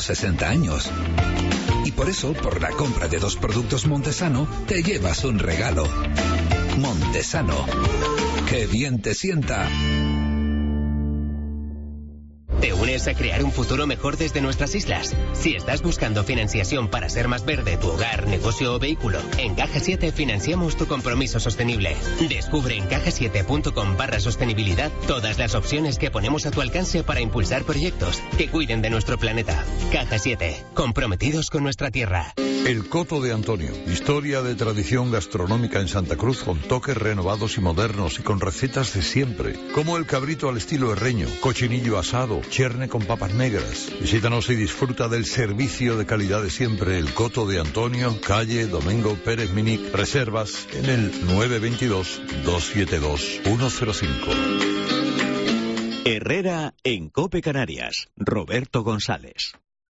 60 años. Y por eso, por la compra de 2 productos Montesano, te llevas un regalo. Montesano. ¡Qué bien te sienta! ¿Te unes a crear un futuro mejor desde nuestras islas? Si estás buscando financiación para ser más verde tu hogar, negocio o vehículo, en Caja 7 financiamos tu compromiso sostenible. Descubre en cajasiete.com/sostenibilidad todas las opciones que ponemos a tu alcance para impulsar proyectos que cuiden de nuestro planeta. Caja 7, comprometidos con nuestra tierra. El Coto de Antonio, historia de tradición gastronómica en Santa Cruz con toques renovados y modernos y con recetas de siempre, como el cabrito al estilo herreño, cochinillo asado, cherne con papas negras. Visítanos y disfruta del servicio de calidad de siempre. El Coto de Antonio, calle Domingo Pérez Minic. Reservas en el 922-272-105. Herrera en COPE Canarias. Roberto González.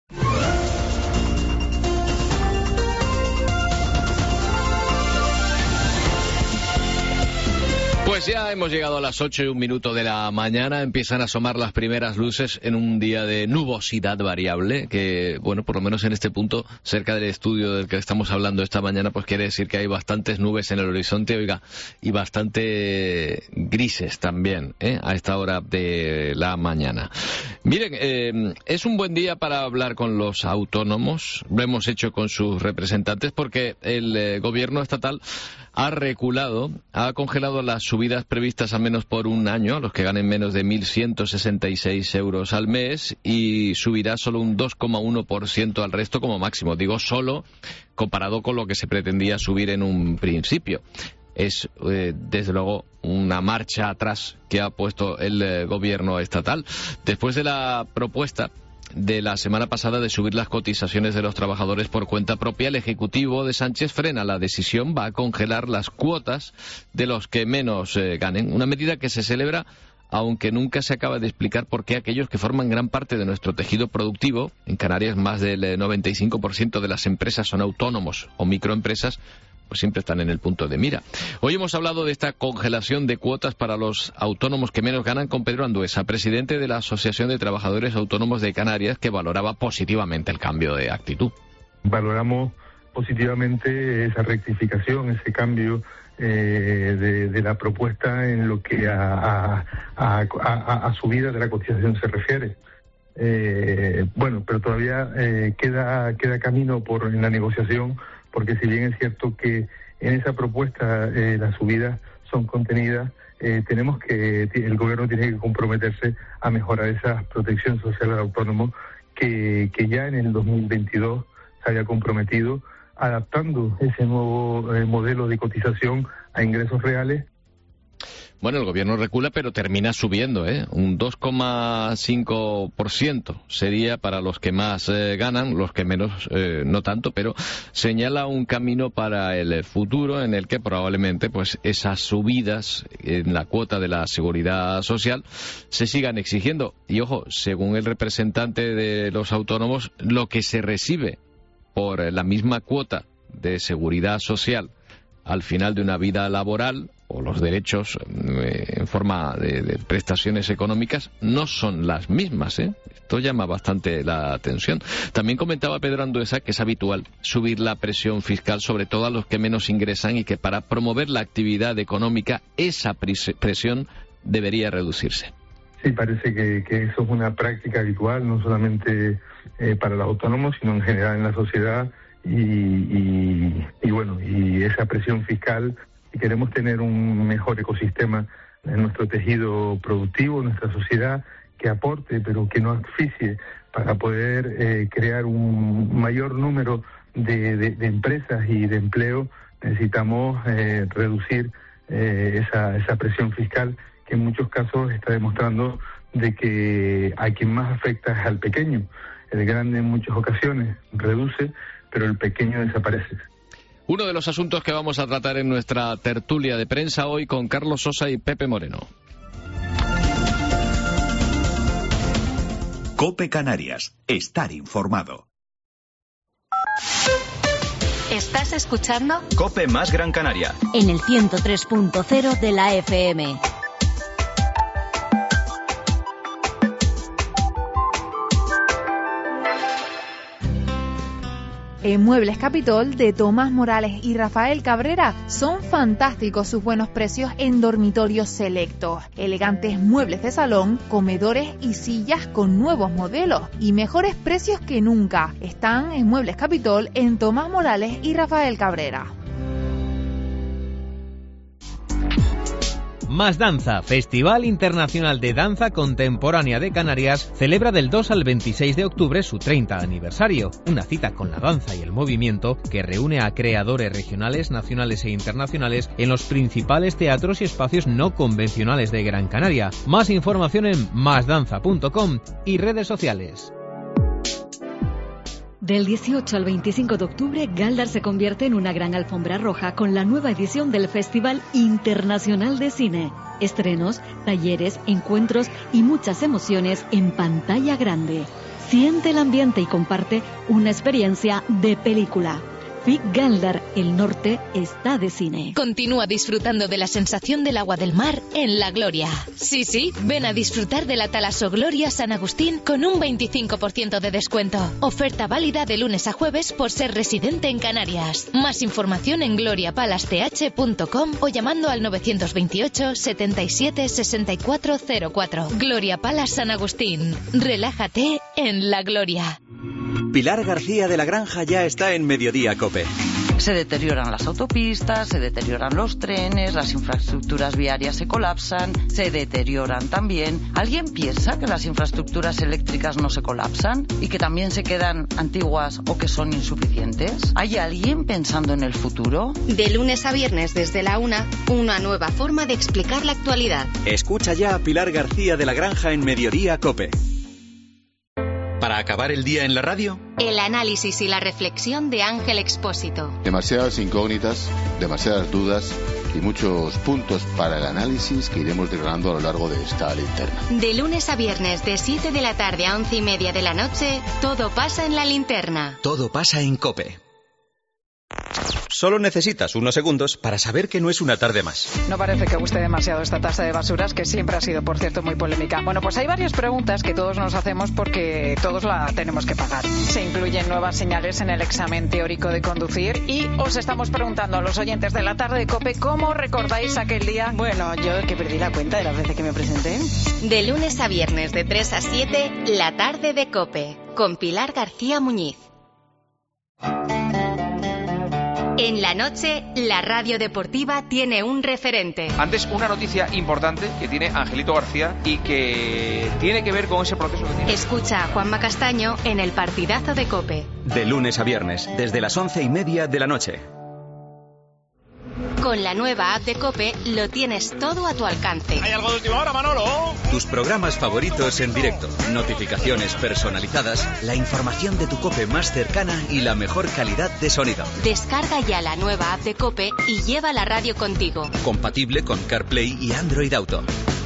Pues ya hemos llegado a las 8:01 de la mañana, empiezan a asomar las primeras luces en un día de nubosidad variable, que, bueno, por lo menos en este punto, cerca del estudio del que estamos hablando esta mañana, pues quiere decir que hay bastantes nubes en el horizonte, oiga, y bastante grises también, a esta hora de la mañana. Miren, es un buen día para hablar con los autónomos, lo hemos hecho con sus representantes, porque el gobierno estatal ha reculado, ha congelado las subidas previstas al menos por un año, a los que ganen menos de 1.166 euros al mes, y subirá solo un 2,1% al resto como máximo. Digo solo comparado con lo que se pretendía subir en un principio. Es, desde luego, una marcha atrás que ha puesto el gobierno estatal. Después de la propuesta de la semana pasada de subir las cotizaciones de los trabajadores por cuenta propia, el Ejecutivo de Sánchez frena la decisión, va a congelar las cuotas de los que menos ganen. Una medida que se celebra, aunque nunca se acaba de explicar por qué aquellos que forman gran parte de nuestro tejido productivo, en Canarias más del 95% de las empresas son autónomos o microempresas, pues siempre están en el punto de mira. Hoy hemos hablado de esta congelación de cuotas para los autónomos que menos ganan con Pedro Anduesa, presidente de la Asociación de Trabajadores Autónomos de Canarias, que valoraba positivamente el cambio de actitud. Valoramos positivamente esa rectificación, ese cambio de la propuesta en lo que a subida de la cotización se refiere. Bueno, pero todavía queda camino en la negociación, porque si bien es cierto que en esa propuesta las subidas son contenidas, el gobierno tiene que comprometerse a mejorar esa protección social al autónomo que ya en el 2022 se había comprometido, adaptando ese nuevo modelo de cotización a ingresos reales. Bueno, el gobierno recula, pero termina subiendo, un 2,5% sería para los que más ganan, los que menos no tanto, pero señala un camino para el futuro en el que probablemente pues esas subidas en la cuota de la seguridad social se sigan exigiendo. Y ojo, según el representante de los autónomos, lo que se recibe por la misma cuota de seguridad social al final de una vida laboral, o los derechos en forma de prestaciones económicas, no son las mismas, Esto llama bastante la atención. También comentaba Pedro Anduesa que es habitual subir la presión fiscal, sobre todo a los que menos ingresan, y que para promover la actividad económica esa presión debería reducirse. Sí, parece que eso es una práctica habitual, no solamente para los autónomos, sino en general en la sociedad. Y bueno, y esa presión fiscal, si queremos tener un mejor ecosistema en nuestro tejido productivo, en nuestra sociedad, que aporte pero que no asfixie, para poder crear un mayor número de empresas y de empleo, necesitamos reducir esa presión fiscal, que en muchos casos está demostrando de que a quien más afecta es al pequeño. El grande en muchas ocasiones reduce, pero el pequeño desaparece. Uno de los asuntos que vamos a tratar en nuestra tertulia de prensa hoy con Carlos Sosa y Pepe Moreno. COPE Canarias. Estar informado. ¿Estás escuchando? COPE más Gran Canaria. En el 103.0 de la FM. En Muebles Capitol de Tomás Morales y Rafael Cabrera son fantásticos sus buenos precios en dormitorios selectos. Elegantes muebles de salón, comedores y sillas con nuevos modelos y mejores precios que nunca. Están en Muebles Capitol en Tomás Morales y Rafael Cabrera. Más Danza, Festival Internacional de Danza Contemporánea de Canarias, celebra del 2 al 26 de octubre su 30 aniversario. Una cita con la danza y el movimiento que reúne a creadores regionales, nacionales e internacionales en los principales teatros y espacios no convencionales de Gran Canaria. Más información en masdanza.com y redes sociales. Del 18 al 25 de octubre, Galdar se convierte en una gran alfombra roja con la nueva edición del Festival Internacional de Cine. Estrenos, talleres, encuentros y muchas emociones en pantalla grande. Siente el ambiente y comparte una experiencia de película. FIC Galdar, el norte está de cine. Continúa disfrutando de la sensación del agua del mar en La Gloria. Sí, ven a disfrutar de la Talaso Gloria San Agustín con un 25% de descuento. Oferta válida de lunes a jueves por ser residente en Canarias. Más información en gloriapalace.com o llamando al 928 77 6404. Gloria Palace San Agustín. Relájate en La Gloria. Pilar García de la Granja ya está en Mediodía COPE. Se deterioran las autopistas, se deterioran los trenes, las infraestructuras viarias se colapsan, se deterioran también. ¿Alguien piensa que las infraestructuras eléctricas no se colapsan y que también se quedan antiguas o que son insuficientes? ¿Hay alguien pensando en el futuro? De lunes a viernes desde la 1, una nueva forma de explicar la actualidad. Escucha ya a Pilar García de la Granja en Mediodía COPE. Para acabar el día en la radio, el análisis y la reflexión de Ángel Expósito. Demasiadas incógnitas, demasiadas dudas y muchos puntos para el análisis que iremos desgranando a lo largo de esta linterna. De lunes a viernes de 7 de la tarde a 11:30 de la noche, todo pasa en la linterna. Todo pasa en COPE. Solo necesitas unos segundos para saber que no es una tarde más. No parece que guste demasiado esta tasa de basuras, que siempre ha sido, por cierto, muy polémica. Bueno, pues hay varias preguntas que todos nos hacemos porque todos la tenemos que pagar. Se incluyen nuevas señales en el examen teórico de conducir y os estamos preguntando a los oyentes de la tarde de COPE cómo recordáis aquel día. Bueno, yo que perdí la cuenta de las veces que me presenté. De lunes a viernes de 3 a 7, la tarde de COPE, con Pilar García Muñiz. En la noche, la radio deportiva tiene un referente. Antes, una noticia importante que tiene Angelito García y que tiene que ver con ese proceso que tiene. Escucha a Juanma Castaño en el partidazo de COPE. De lunes a viernes, desde las 11:30 de la noche. Con la nueva app de COPE lo tienes todo a tu alcance. ¿Hay algo de última hora, Manolo? Tus programas favoritos en directo, notificaciones personalizadas, la información de tu COPE más cercana y la mejor calidad de sonido. Descarga ya la nueva app de COPE y lleva la radio contigo. Compatible con CarPlay y Android Auto.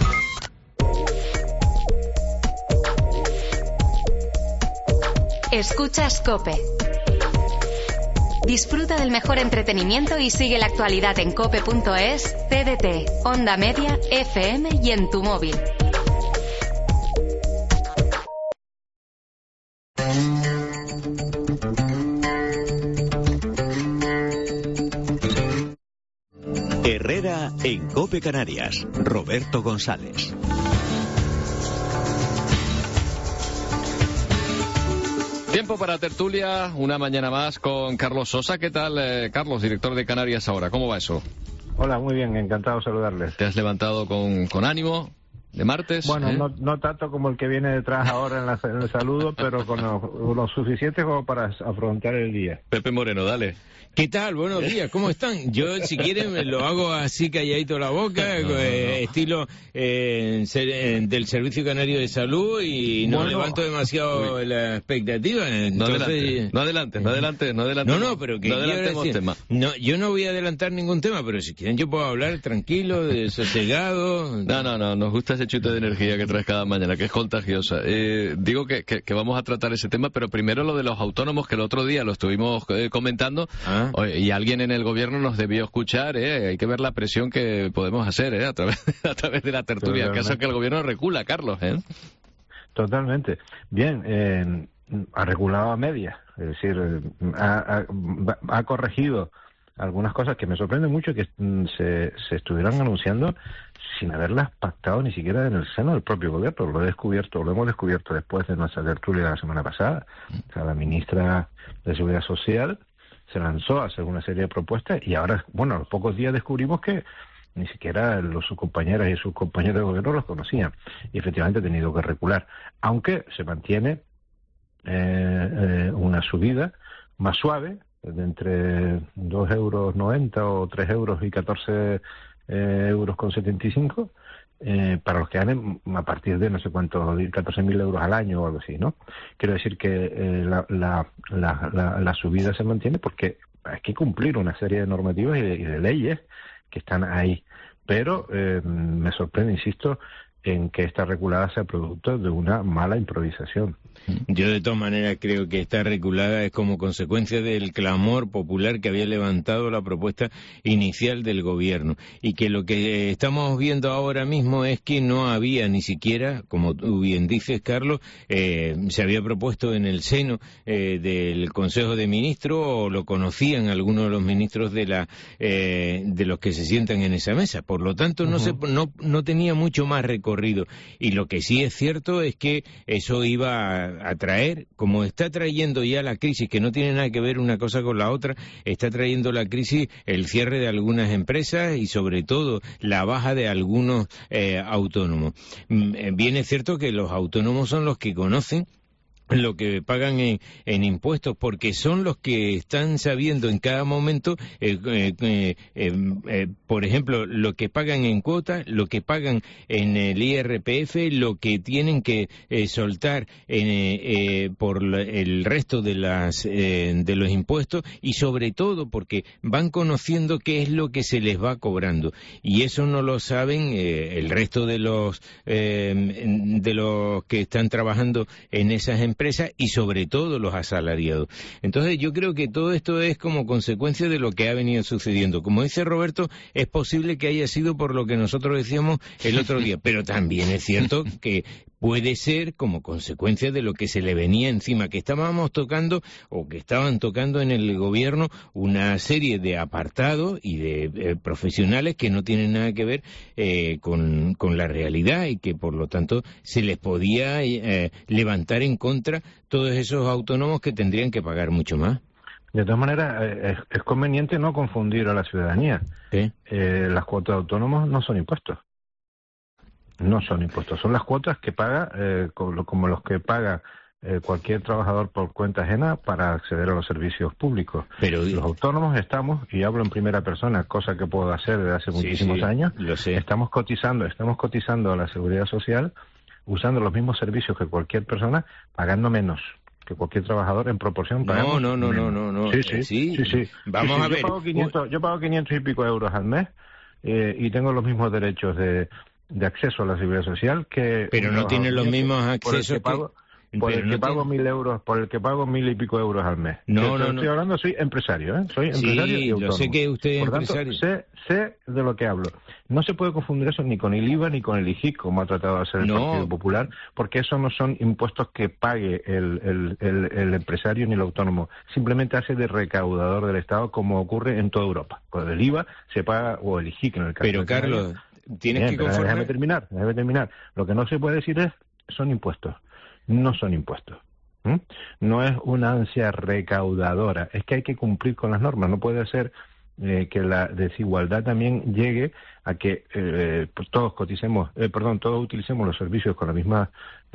Escuchas COPE. Disfruta del mejor entretenimiento y sigue la actualidad en cope.es, TDT, Onda Media, FM y en tu móvil. Herrera en COPE Canarias. Roberto González. Tiempo para tertulia, una mañana más con Carlos Sosa. ¿Qué tal, Carlos, director de Canarias Ahora? ¿Cómo va eso? Hola, muy bien, encantado de saludarles. ¿Te has levantado con ánimo de martes? Bueno, no tanto como el que viene detrás ahora en el saludo, pero con lo suficiente como para afrontar el día. Pepe Moreno, dale. ¿Qué tal? Buenos días, ¿cómo están? Yo, si quieren, me lo hago así calladito la boca, estilo del Servicio Canario de Salud y no levanto demasiado la expectativa. Entonces, no adelante. No, pero que no adelantemos tema. No, yo no voy a adelantar ningún tema, pero si quieren yo puedo hablar tranquilo, sosegado. No, nos gusta ese chute de energía que traes cada mañana, que es contagiosa. Digo que vamos a tratar ese tema, pero primero lo de los autónomos, que el otro día lo estuvimos comentando. Oye, y alguien en el gobierno nos debió escuchar, hay que ver la presión que podemos hacer a través de la tertulia. El caso es que el gobierno recula, Carlos. Totalmente. Bien, ha regulado a medias, es decir, ha corregido algunas cosas que me sorprende mucho que se estuvieran anunciando sin haberlas pactado ni siquiera en el seno del propio gobierno. Lo hemos descubierto después de nuestra tertulia la semana pasada. O sea, la ministra de Seguridad Social se lanzó a hacer una serie de propuestas y ahora, bueno, a los pocos días descubrimos que ni siquiera sus compañeras y sus compañeros de gobierno los conocían. Y efectivamente ha tenido que recular, aunque se mantiene una subida más suave, de entre 2,90 euros o 3,14 euros con 75, para los que ganen a partir de no sé cuánto, 14.000 euros al año o algo así, ¿no? Quiero decir que la subida se mantiene porque hay que cumplir una serie de normativas y de leyes que están ahí. Pero me sorprende, insisto, en que esta reculada sea producto de una mala improvisación. Yo de todas maneras creo que esta reculada es como consecuencia del clamor popular que había levantado la propuesta inicial del gobierno, y que lo que estamos viendo ahora mismo es que no había ni siquiera, como tú bien dices, Carlos, se había propuesto en el seno del Consejo de Ministros, o lo conocían algunos de los ministros de los que se sientan en esa mesa. Por lo tanto, no tenía mucho más recorrido, y lo que sí es cierto es que eso iba a traer, como está trayendo ya la crisis, que no tiene nada que ver una cosa con la otra, está trayendo la crisis el cierre de algunas empresas y sobre todo la baja de algunos autónomos. Bien es cierto que los autónomos son los que conocen lo que pagan en impuestos, porque son los que están sabiendo en cada momento, por ejemplo, lo que pagan en cuotas, lo que pagan en el IRPF, lo que tienen que soltar por el resto de los impuestos, y sobre todo porque van conociendo qué es lo que se les va cobrando, y eso no lo saben el resto de los que están trabajando en esas empresas, y sobre todo los asalariados. Entonces yo creo que todo esto es como consecuencia de lo que ha venido sucediendo. Como dice Roberto, es posible que haya sido por lo que nosotros decíamos el otro día, pero también es cierto que puede ser como consecuencia de lo que se le venía encima, que estábamos tocando, o que estaban tocando en el gobierno, una serie de apartados y de profesionales que no tienen nada que ver con la realidad, y que por lo tanto se les podía levantar en contra todos esos autónomos que tendrían que pagar mucho más. De todas maneras, es conveniente no confundir a la ciudadanía. Las cuotas de autónomos no son impuestos. No son impuestos, son las cuotas que paga, como los que paga cualquier trabajador por cuenta ajena para acceder a los servicios públicos. Pero los autónomos estamos, y hablo en primera persona, cosa que puedo hacer desde hace muchísimos años, estamos cotizando a la Seguridad Social, usando los mismos servicios que cualquier persona, pagando menos que cualquier trabajador en proporción. No. Sí. Vamos a ver. Yo pago 500 y pico euros al mes y tengo los mismos derechos de acceso a la Seguridad Social que... Pero no tiene los mismos accesos por el que pago 1.000 euros, por el que pago 1.000 y pico euros al mes. Estoy hablando, soy empresario, soy empresario y autónomo. Yo sé que usted es empresario. Por tanto, sé de lo que hablo. No se puede confundir eso ni con el IVA ni con el IGIC, como ha tratado de hacer el Partido Popular, porque eso no son impuestos que pague el empresario ni el autónomo. Simplemente hace de recaudador del Estado, como ocurre en toda Europa. Con el IVA se paga, o el IGIC en el caso. Pero Carlos, tienes que conformar... Déjame terminar. Lo que no se puede decir son impuestos. No son impuestos. No es una ansia recaudadora. Es que hay que cumplir con las normas. No puede ser que la desigualdad también llegue a que pues todos utilicemos los servicios con la misma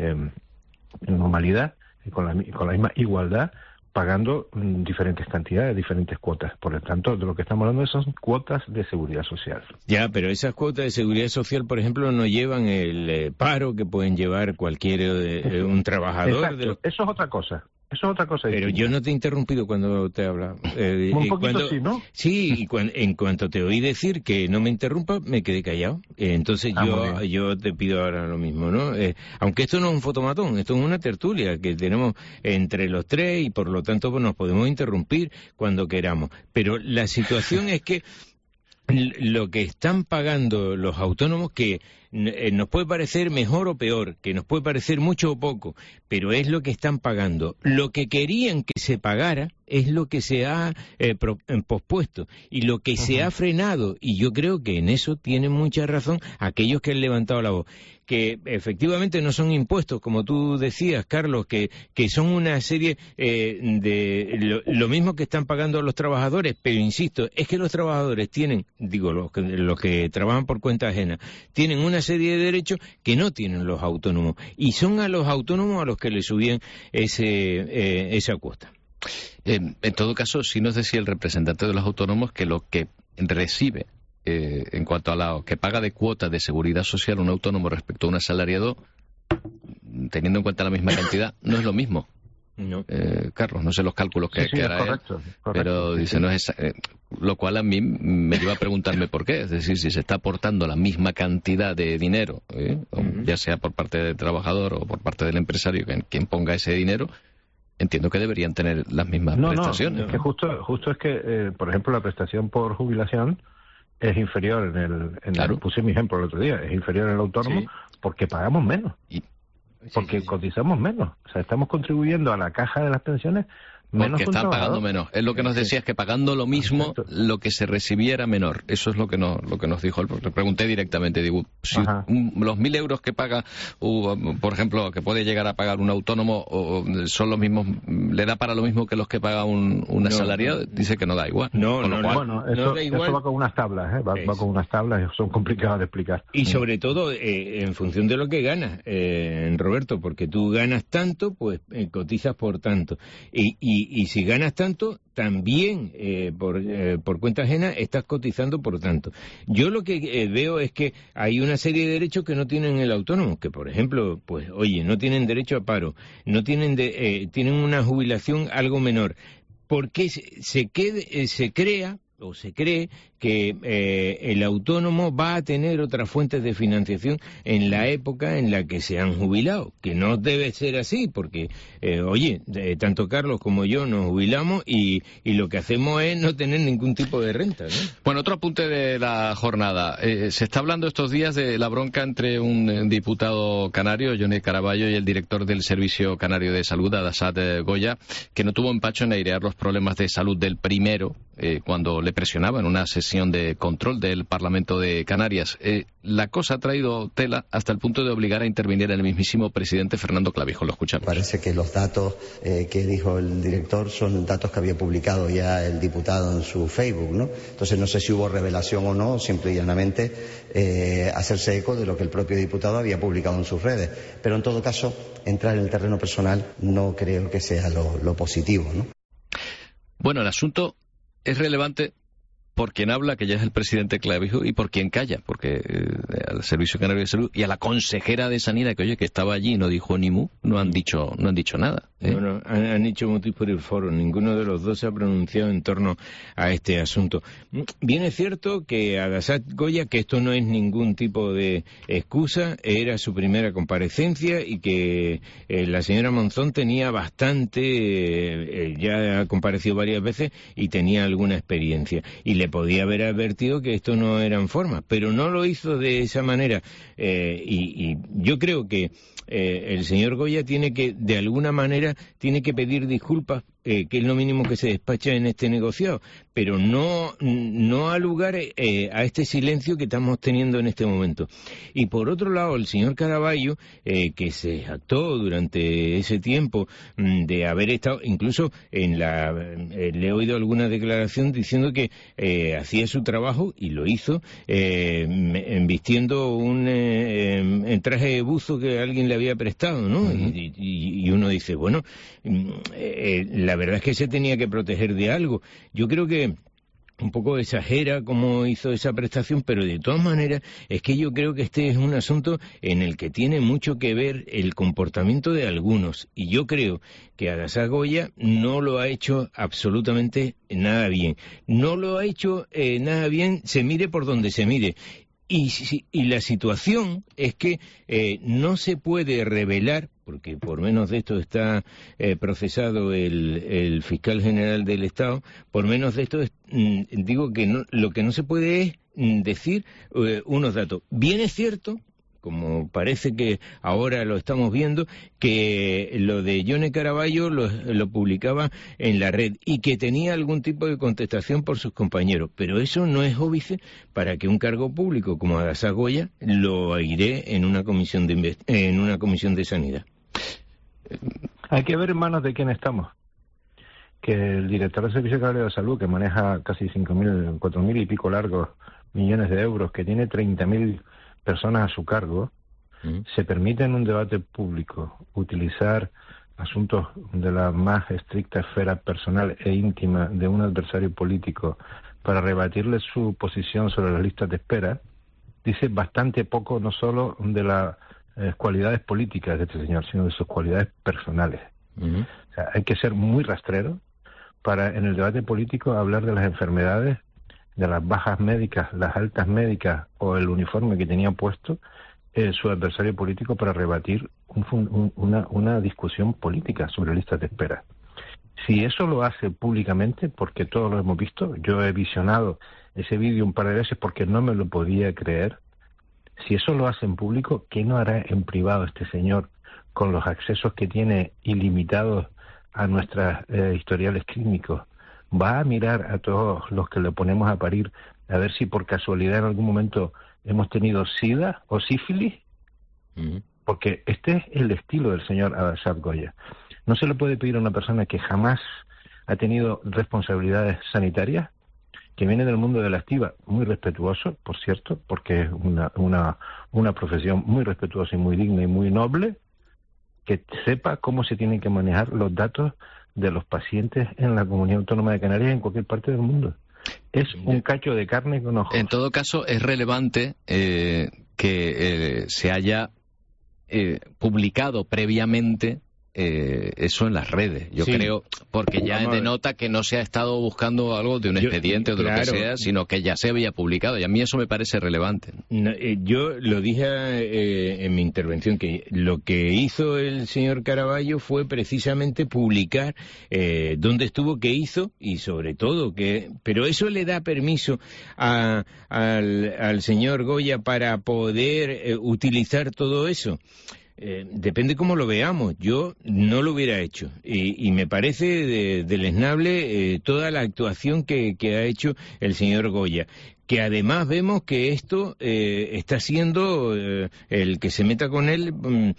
normalidad, con la misma igualdad, pagando diferentes cantidades, diferentes cuotas. Por lo tanto, de lo que estamos hablando son cuotas de seguridad social. Ya, pero esas cuotas de seguridad social, por ejemplo, no llevan el paro que pueden llevar cualquier un trabajador. Eso es otra cosa. Eso es otra cosa. Pero yo no te he interrumpido cuando te he hablado. Un poquito sí, ¿no? Sí, en cuanto te oí decir que no me interrumpa, me quedé callado. Entonces yo te pido ahora lo mismo, ¿no? Aunque esto no es un fotomatón, esto es una tertulia que tenemos entre los tres, y por lo tanto pues, nos podemos interrumpir cuando queramos. Pero la situación es que lo que están pagando los autónomos, que nos puede parecer mejor o peor, que nos puede parecer mucho o poco, pero es lo que están pagando. Lo que querían que se pagara es lo que se ha pospuesto y lo que se ha frenado, y yo creo que en eso tienen mucha razón aquellos que han levantado la voz, que efectivamente no son impuestos, como tú decías, Carlos, que son una serie de lo mismo que están pagando los trabajadores, pero insisto, es que los trabajadores tienen, digo, los que trabajan por cuenta ajena, tienen una serie de derechos que no tienen los autónomos, y son a los autónomos a los que le subían esa cuota. En todo caso, sí nos decía el representante de los autónomos que lo que recibe en cuanto a lo que paga de cuota de seguridad social un autónomo respecto a un asalariado, teniendo en cuenta la misma cantidad, no es lo mismo. No. Carlos, no sé los cálculos que hará correcto, pero dice, no es lo cual a mí me lleva a preguntarme por qué. Es decir, si se está aportando la misma cantidad de dinero, ya sea por parte del trabajador o por parte del empresario, quien ponga ese dinero, entiendo que deberían tener las mismas prestaciones. No, es que justo es que, por ejemplo, la prestación por jubilación es inferior claro. Puse mi ejemplo el otro día, es inferior en el autónomo porque pagamos menos, porque cotizamos menos, o sea, estamos contribuyendo a la caja de las pensiones menos. Porque están pagando menos. Es lo que nos decía, es que pagando lo mismo, lo que se recibiera menor. Eso es lo que nos dijo. Le pregunté directamente, digo, si los 1.000 euros que paga, por ejemplo, que puede llegar a pagar un autónomo, son los mismos, le da para lo mismo que los que paga un asalariado, dice que no da igual. Eso va con unas tablas, va con unas tablas, son complicadas de explicar. Y sobre todo, en función de lo que ganas, Roberto, porque tú ganas tanto, pues cotizas por tanto. Y si ganas tanto, también por cuenta ajena estás cotizando por tanto. Yo lo que veo es que hay una serie de derechos que no tienen el autónomo, que por ejemplo, pues oye, no tienen derecho a paro, no tienen tienen una jubilación algo menor, porque se crea o se cree que el autónomo va a tener otras fuentes de financiación en la época en la que se han jubilado, que no debe ser así, porque, tanto Carlos como yo nos jubilamos y lo que hacemos es no tener ningún tipo de renta, ¿no? Bueno, otro apunte de la jornada. Se está hablando estos días de la bronca entre un diputado canario, Johnny Caraballo, y el director del Servicio Canario de Salud, Adasat Goya, que no tuvo empacho en airear los problemas de salud del primero, cuando le presionaba en una sesión de control del Parlamento de Canarias. La cosa ha traído tela hasta el punto de obligar a intervenir el mismísimo presidente Fernando Clavijo. Lo escuchamos. Parece que los datos que dijo el director son datos que había publicado ya el diputado en su Facebook, ¿no? Entonces no sé si hubo revelación o no, simple y llanamente hacerse eco de lo que el propio diputado había publicado en sus redes. Pero en todo caso, entrar en el terreno personal no creo que sea lo positivo, ¿no? Bueno, el asunto es relevante por quien habla, que ya es el presidente Clavijo, y por quien calla, porque al Servicio Canario de Salud y a la consejera de Sanidad, que estaba allí y no dijo ni mu, no han dicho nada. Bueno, han hecho motivo por el foro, ninguno de los dos se ha pronunciado en torno a este asunto. Bien es cierto que Adasat Goya, que esto no es ningún tipo de excusa, era su primera comparecencia y que la señora Monzón tenía bastante, ya ha comparecido varias veces y tenía alguna experiencia, y le podía haber advertido que esto no eran formas, pero no lo hizo de esa manera, y yo creo que el señor Goya tiene que, de alguna manera, tiene que pedir disculpas, que es lo mínimo que se despacha en este negociado, pero no ha lugar a este silencio que estamos teniendo en este momento. Y por otro lado, el señor Caraballo, que se jactó durante ese tiempo de haber estado, incluso le he oído alguna declaración diciendo que hacía su trabajo, y lo hizo, vistiendo un traje de buzo que alguien le había prestado, ¿no? Uh-huh. Y uno dice, bueno, la verdad es que se tenía que proteger de algo. Yo creo que un poco exagera cómo hizo esa prestación, pero de todas maneras es que yo creo que este es un asunto en el que tiene mucho que ver el comportamiento de algunos, y yo creo que Adasat Goya no lo ha hecho absolutamente nada bien. No lo ha hecho nada bien, se mire por donde se mire. Y la situación es que no se puede revelar, porque por menos de esto está procesado el fiscal general del Estado, por menos de esto digo que lo que no se puede es decir unos datos. Bien es cierto como parece que ahora lo estamos viendo, que lo de Yone Caraballo lo publicaba en la red y que tenía algún tipo de contestación por sus compañeros, pero eso no es óbice para que un cargo público como Adasá Goya lo airee en una comisión de sanidad. Hay que ver en manos de quién estamos. Que el director del Servicio Canario de Salud, que maneja casi 5.000, 4.000 y pico largos millones de euros, que tiene 30.000 personas a su cargo, se permite en un debate público utilizar asuntos de la más estricta esfera personal e íntima de un adversario político para rebatirle su posición sobre las listas de espera, dice bastante poco no solo de las cualidades políticas de este señor, sino de sus cualidades personales. O sea, hay que ser muy rastrero para en el debate político hablar de las enfermedades, de las bajas médicas, las altas médicas o el uniforme que tenía puesto su adversario político para rebatir una discusión política sobre listas de espera. Si eso lo hace públicamente, porque todos lo hemos visto, yo he visionado ese vídeo un par de veces porque no me lo podía creer, si eso lo hace en público, ¿qué no hará en privado este señor con los accesos que tiene ilimitados a nuestros historiales clínicos? ¿Va a mirar a todos los que le ponemos a parir a ver si por casualidad en algún momento hemos tenido SIDA o sífilis? Porque este es el estilo del señor Adasá Goya. No se le puede pedir a una persona que jamás ha tenido responsabilidades sanitarias, que viene del mundo de la activa, muy respetuoso, por cierto, porque es una profesión muy respetuosa y muy digna y muy noble, que sepa cómo se tienen que manejar los datos de los pacientes en la Comunidad Autónoma de Canarias y en cualquier parte del mundo. Es un cacho de carne con ojos. En todo caso, es relevante que se haya publicado previamente eso en las redes. Yo creo, porque ya denota que no se ha estado buscando algo de un expediente o de lo que sea, sino que ya se había publicado. Y a mí eso me parece relevante. Yo lo dije en mi intervención, que lo que hizo el señor Caraballo fue precisamente publicar dónde estuvo, qué hizo y sobre todo que... Pero eso le da permiso al señor Goya para poder utilizar todo eso. Depende cómo lo veamos. Yo no lo hubiera hecho y me parece deleznable toda la actuación que ha hecho el señor Goya, que además vemos que esto está siendo el que se meta con él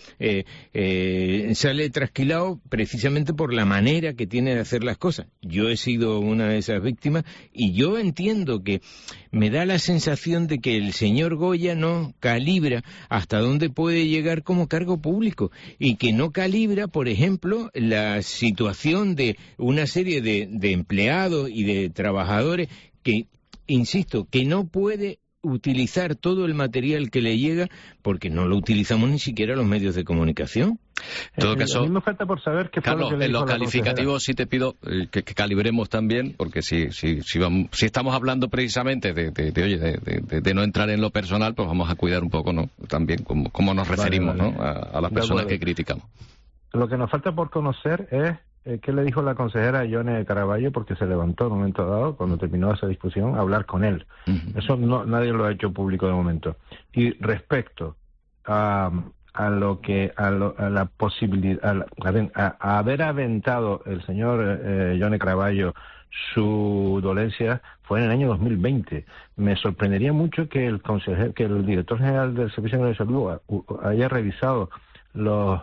sale trasquilado precisamente por la manera que tiene de hacer las cosas. Yo he sido una de esas víctimas y yo entiendo que me da la sensación de que el señor Goya no calibra hasta dónde puede llegar como cargo público y que no calibra, por ejemplo, la situación de una serie de empleados y de trabajadores que, insisto, que no puede utilizar todo el material que le llega porque no lo utilizamos ni siquiera los medios de comunicación. En todo caso, a mí me falta por saber qué Carlos, fue lo que en los calificativos sí te pido que calibremos también, porque si estamos hablando precisamente de no entrar en lo personal, pues vamos a cuidar un poco, ¿no? También cómo nos referimos, ¿no? a las personas que criticamos. Lo que nos falta por conocer es qué le dijo la consejera Yone Caraballo, porque se levantó en un momento dado, cuando terminó esa discusión, a hablar con él. Eso nadie lo ha hecho público de momento. Y respecto a la posibilidad, a haber aventado el señor Yone Caraballo su dolencia, fue en el año 2020. Me sorprendería mucho que el director general del Servicio Canario de Salud haya revisado los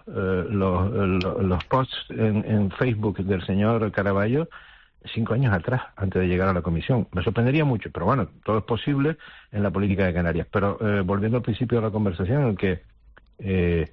posts en Facebook del señor Caraballo 5 años atrás, antes de llegar a la comisión. Me sorprendería mucho, pero bueno, todo es posible en la política de Canarias. Pero volviendo al principio de la conversación, en el que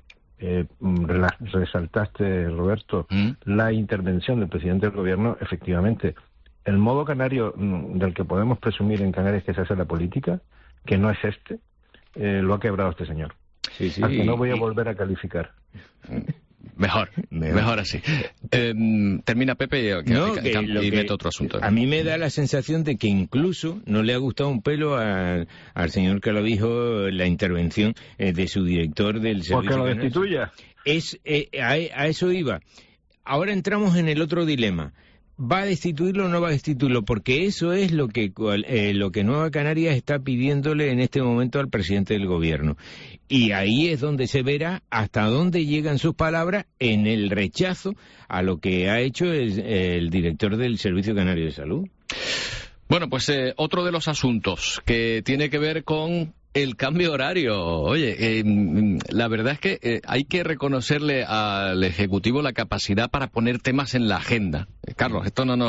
resaltaste, Roberto, la intervención del presidente del gobierno, efectivamente, el modo canario del que podemos presumir en Canarias que se hace la política, que no es lo ha quebrado este señor. Sí, que no voy a volver a calificar. Mejor así. Termina Pepe y mete otro asunto. A mí me da la sensación de que incluso no le ha gustado un pelo al señor Calavijo la intervención de su director del servicio. Porque lo destituya. A eso iba. Ahora entramos en el otro dilema. ¿va a destituirlo o no va a destituirlo? Porque eso es lo que Nueva Canarias está pidiéndole en este momento al presidente del gobierno. Y ahí es donde se verá hasta dónde llegan sus palabras en el rechazo a lo que ha hecho el director del Servicio Canario de Salud. Bueno, pues otro de los asuntos que tiene que ver con el cambio horario. Oye, la verdad es que hay que reconocerle al Ejecutivo la capacidad para poner temas en la agenda. Carlos, esto no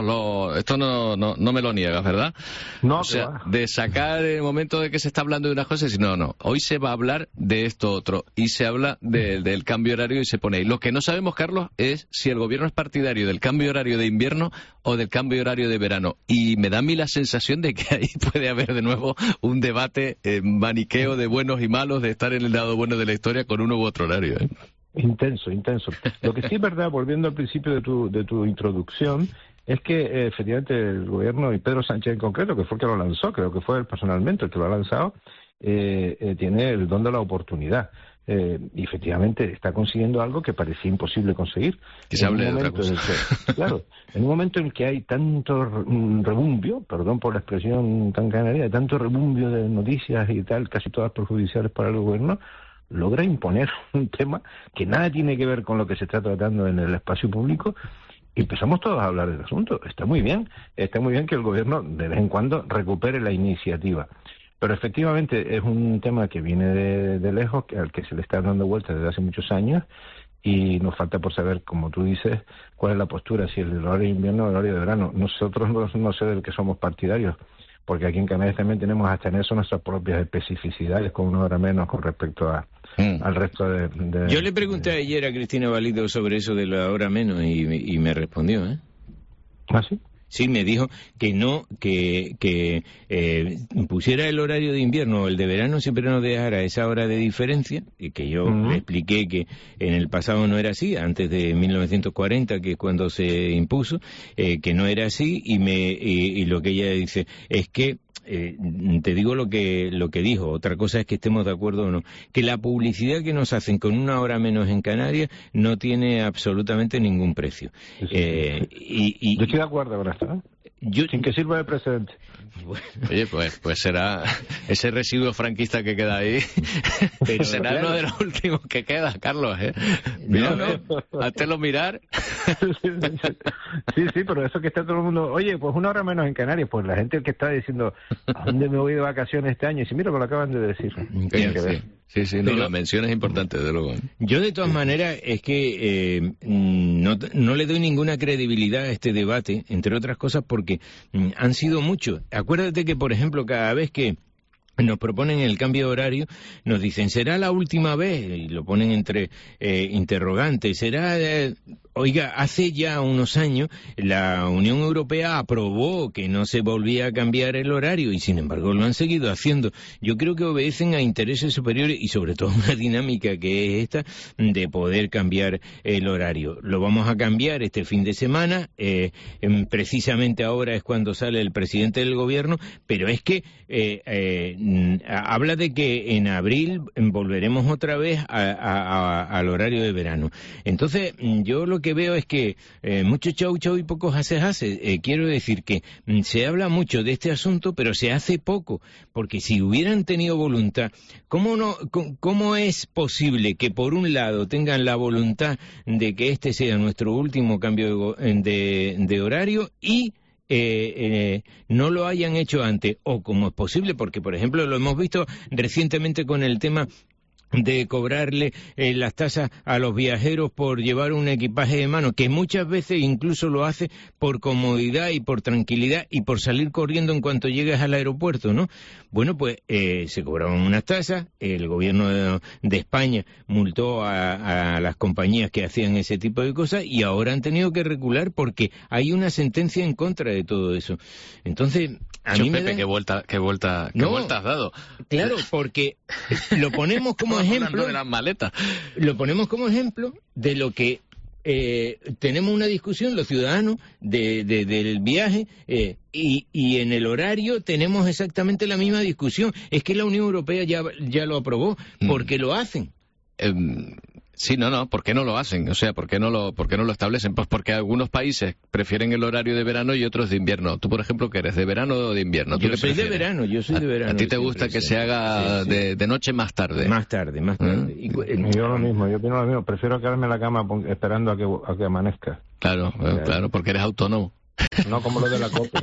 me lo niegas, ¿verdad? No, o sea, de sacar el momento de que se está hablando de unas cosas y no, hoy se va a hablar de esto otro y se habla del cambio horario y se pone ahí. Lo que no sabemos, Carlos, es si el gobierno es partidario del cambio horario de invierno o del cambio horario de verano. Y me da a mí la sensación de que ahí puede haber de nuevo un debate maniqueo de buenos y malos, de estar en el lado bueno de la historia con uno u otro horario. Intenso. Lo que sí es verdad, volviendo al principio de tu introducción, es que efectivamente el gobierno, y Pedro Sánchez en concreto, que fue el que lo lanzó, creo que fue él personalmente el que lo ha lanzado, tiene el don de la oportunidad. Y efectivamente está consiguiendo algo que parecía imposible conseguir. Que se hable de otra cosa. Claro, en un momento en que hay tanto rebumbio, perdón por la expresión tan canaria, tanto rebumbio de noticias y tal, casi todas perjudiciales para el gobierno, logra imponer un tema que nada tiene que ver con lo que se está tratando en el espacio público. Y empezamos todos a hablar del asunto. Está muy bien que el gobierno de vez en cuando recupere la iniciativa. Pero efectivamente es un tema que viene de lejos, al que se le está dando vueltas desde hace muchos años, y nos falta por saber, como tú dices, cuál es la postura, si el horario de invierno o el horario de verano. Nosotros no sé del que somos partidarios, porque aquí en Canarias también tenemos hasta en eso nuestras propias especificidades, con una hora menos con respecto al resto de... Yo le pregunté ayer a Cristina Valido sobre eso de la hora menos y me respondió, ¿eh? ¿Ah, sí? Sí, me dijo que pusiera el horario de invierno o el de verano siempre nos dejara esa hora de diferencia, y que yo le expliqué que en el pasado no era así, antes de 1940, que es cuando se impuso, que no era así, y lo que ella dice es que te digo lo que dijo, otra cosa es que estemos de acuerdo o no, que la publicidad que nos hacen con una hora menos en Canarias no tiene absolutamente ningún precio. Sí. Yo estoy de acuerdo con esto, sin que sirva de precedente. Oye, pues será ese residuo franquista que queda ahí, pero será claro, uno de los últimos que queda, Carlos, Míralo, háztelo mirar. Sí, pero eso que está todo el mundo, oye, pues una hora menos en Canarias, pues la gente que está diciendo, ¿a dónde me voy de vacaciones este año? Y si mira lo que acaban de decir. Sí, no, la mención es importante, desde luego. Yo de todas maneras es que no le doy ninguna credibilidad a este debate, entre otras cosas porque han sido muchos. Acuérdate que, por ejemplo, cada vez que nos proponen el cambio de horario, nos dicen, ¿será la última vez? Y lo ponen entre interrogantes. ¿Será...? Oiga, hace ya unos años la Unión Europea aprobó que no se volvía a cambiar el horario y sin embargo lo han seguido haciendo. Yo creo que obedecen a intereses superiores y sobre todo una dinámica que es esta de poder cambiar el horario. Lo vamos a cambiar este fin de semana, precisamente ahora es cuando sale el presidente del gobierno, pero es que habla de que en abril volveremos otra vez al horario de verano. Entonces, yo lo que veo es que mucho chau y pocos hace. Quiero decir que se habla mucho de este asunto, pero se hace poco, porque si hubieran tenido voluntad, ¿cómo es posible que por un lado tengan la voluntad de que este sea nuestro último cambio de horario y no lo hayan hecho antes? O cómo es posible, porque por ejemplo lo hemos visto recientemente con el tema de cobrarle las tasas a los viajeros por llevar un equipaje de mano, que muchas veces incluso lo hace por comodidad y por tranquilidad y por salir corriendo en cuanto llegues al aeropuerto, ¿no? Bueno, pues se cobraban unas tasas, el gobierno de España multó a las compañías que hacían ese tipo de cosas y ahora han tenido que recular porque hay una sentencia en contra de todo eso. Entonces, a mí Pepe, ¿qué vuelta has dado? Claro, porque lo ponemos como ejemplo de las maletas. Lo ponemos como ejemplo de lo que tenemos una discusión los ciudadanos del viaje y en el horario tenemos exactamente la misma discusión. Es que la Unión Europea ya lo aprobó porque lo hacen. Sí, no, ¿por qué no lo hacen? O sea, ¿por qué no lo establecen? Pues porque algunos países prefieren el horario de verano y otros de invierno. Tú, por ejemplo, ¿qué eres? ¿De verano o de invierno? Yo soy de verano. ¿A ti te gusta que se haga de noche más tarde? Más tarde. Yo lo mismo, yo opino lo mismo. Prefiero quedarme en la cama esperando a que amanezca. Claro, porque eres autónomo. No como lo de la COPE.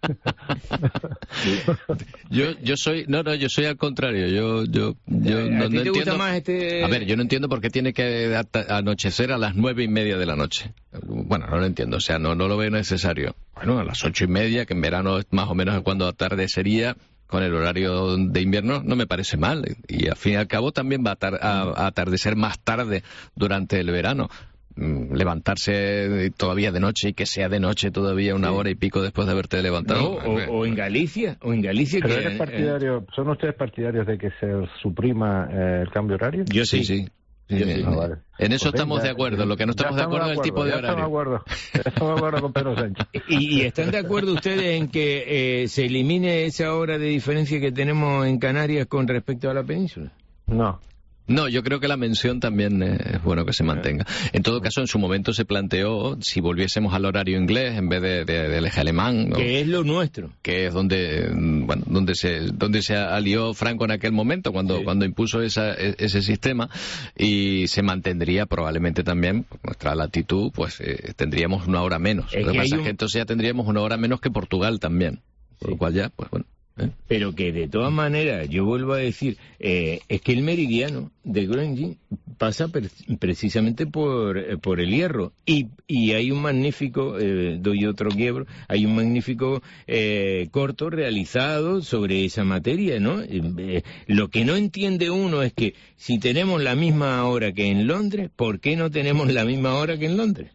yo soy al contrario. Yo no te entiendo. Gusta más A ver, yo no entiendo por qué tiene que anochecer a las 9:30 de la noche. Bueno, no lo entiendo. O sea, no lo veo necesario. Bueno, a las 8:30, que en verano es más o menos cuando atardecería, con el horario de invierno no me parece mal. Y al fin y al cabo también va a atardecer más tarde durante el verano. Levantarse todavía de noche y que sea de noche todavía una hora y pico después de haberte levantado. O en Galicia. Pero ¿son ustedes partidarios de que se suprima el cambio horario? Yo sí. Vale. En eso estamos de acuerdo. Lo que no estamos de acuerdo es el tipo de horario. Estamos de acuerdo con Pedro Sánchez. ¿Y están de acuerdo ustedes en que se elimine esa hora de diferencia que tenemos en Canarias con respecto a la península? No, yo creo que la mención también es bueno que se mantenga. En todo caso, en su momento se planteó si volviésemos al horario inglés en vez del eje alemán, ¿no? Que es lo nuestro. Que es donde se alió Franco en aquel momento, cuando impuso ese sistema, y se mantendría probablemente también nuestra latitud, pues tendríamos una hora menos. Lo que pasa es que entonces ya tendríamos una hora menos que Portugal también. Por lo cual ya, pues bueno. Pero que de todas maneras, yo vuelvo a decir, es que el meridiano de Greenwich pasa precisamente por el Hierro, y hay un magnífico, doy otro quiebro, hay un magnífico corto realizado sobre esa materia, ¿no? Lo que no entiende uno es que si tenemos la misma hora que en Londres, ¿por qué no tenemos la misma hora que en Londres?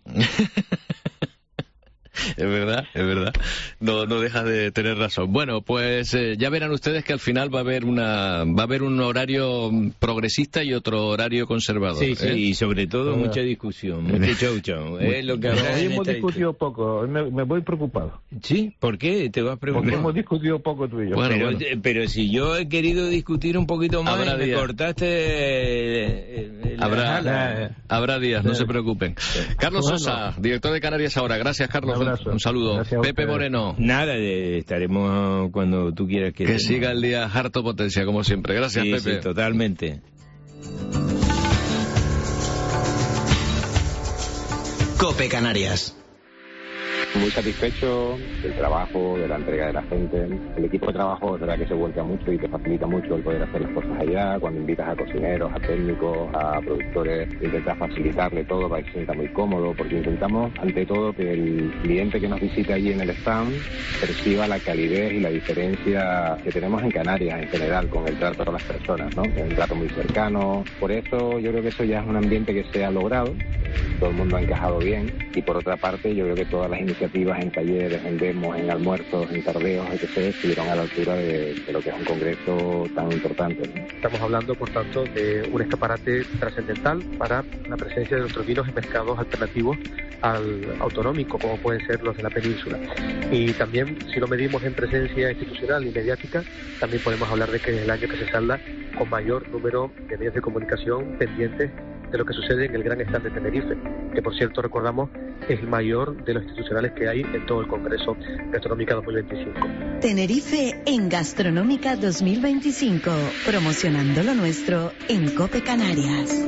Es verdad. No dejas de tener razón. Bueno, pues ya verán ustedes que al final va a haber un horario progresista y otro horario conservador. Sí, y sobre todo mucha discusión, mucho chau. Es lo que habrá. Hoy hemos discutido poco, hoy me voy preocupado. ¿Sí? ¿Por qué? Te vas preocupado. Porque hemos discutido poco tú y yo. Pero si yo he querido discutir un poquito más y me cortaste... Habrá días, no se preocupen. Carlos Sosa, director de Canarias Ahora. Gracias, Carlos. Un saludo. Pepe Moreno. Nada, estaremos cuando tú quieras que siga el día harto potencia, como siempre. Gracias, Pepe. Sí, totalmente. COPE Canarias. Muy satisfecho del trabajo, de la entrega de la gente. El equipo de trabajo es verdad que se vuelca mucho y te facilita mucho el poder hacer las cosas allá. Cuando invitas a cocineros, a técnicos, a productores, intentas facilitarle todo para que se sienta muy cómodo, porque intentamos ante todo que el cliente que nos visite allí en el stand perciba la calidez y la diferencia que tenemos en Canarias en general con el trato a las personas, ¿no? Un trato muy cercano. Por eso yo creo que eso ya es un ambiente que se ha logrado. Todo el mundo ha encajado bien, y por otra parte yo creo que todas las iniciativas en talleres, en demos, en almuerzos, en tardeos, etc., estuvieron a la altura de lo que es un congreso tan importante, ¿no? Estamos hablando, por tanto, de un escaparate trascendental para la presencia de nuestros vinos en mercados alternativos al autonómico, como pueden ser los de la península. Y también, si lo medimos en presencia institucional y mediática, también podemos hablar de que es el año que se salda con mayor número de medios de comunicación pendientes de lo que sucede en el gran stand de Tenerife, que por cierto recordamos es el mayor de los institucionales que hay en todo el Congreso Gastronómica 2025. Tenerife en Gastronómica 2025, promocionando lo nuestro en COPE Canarias.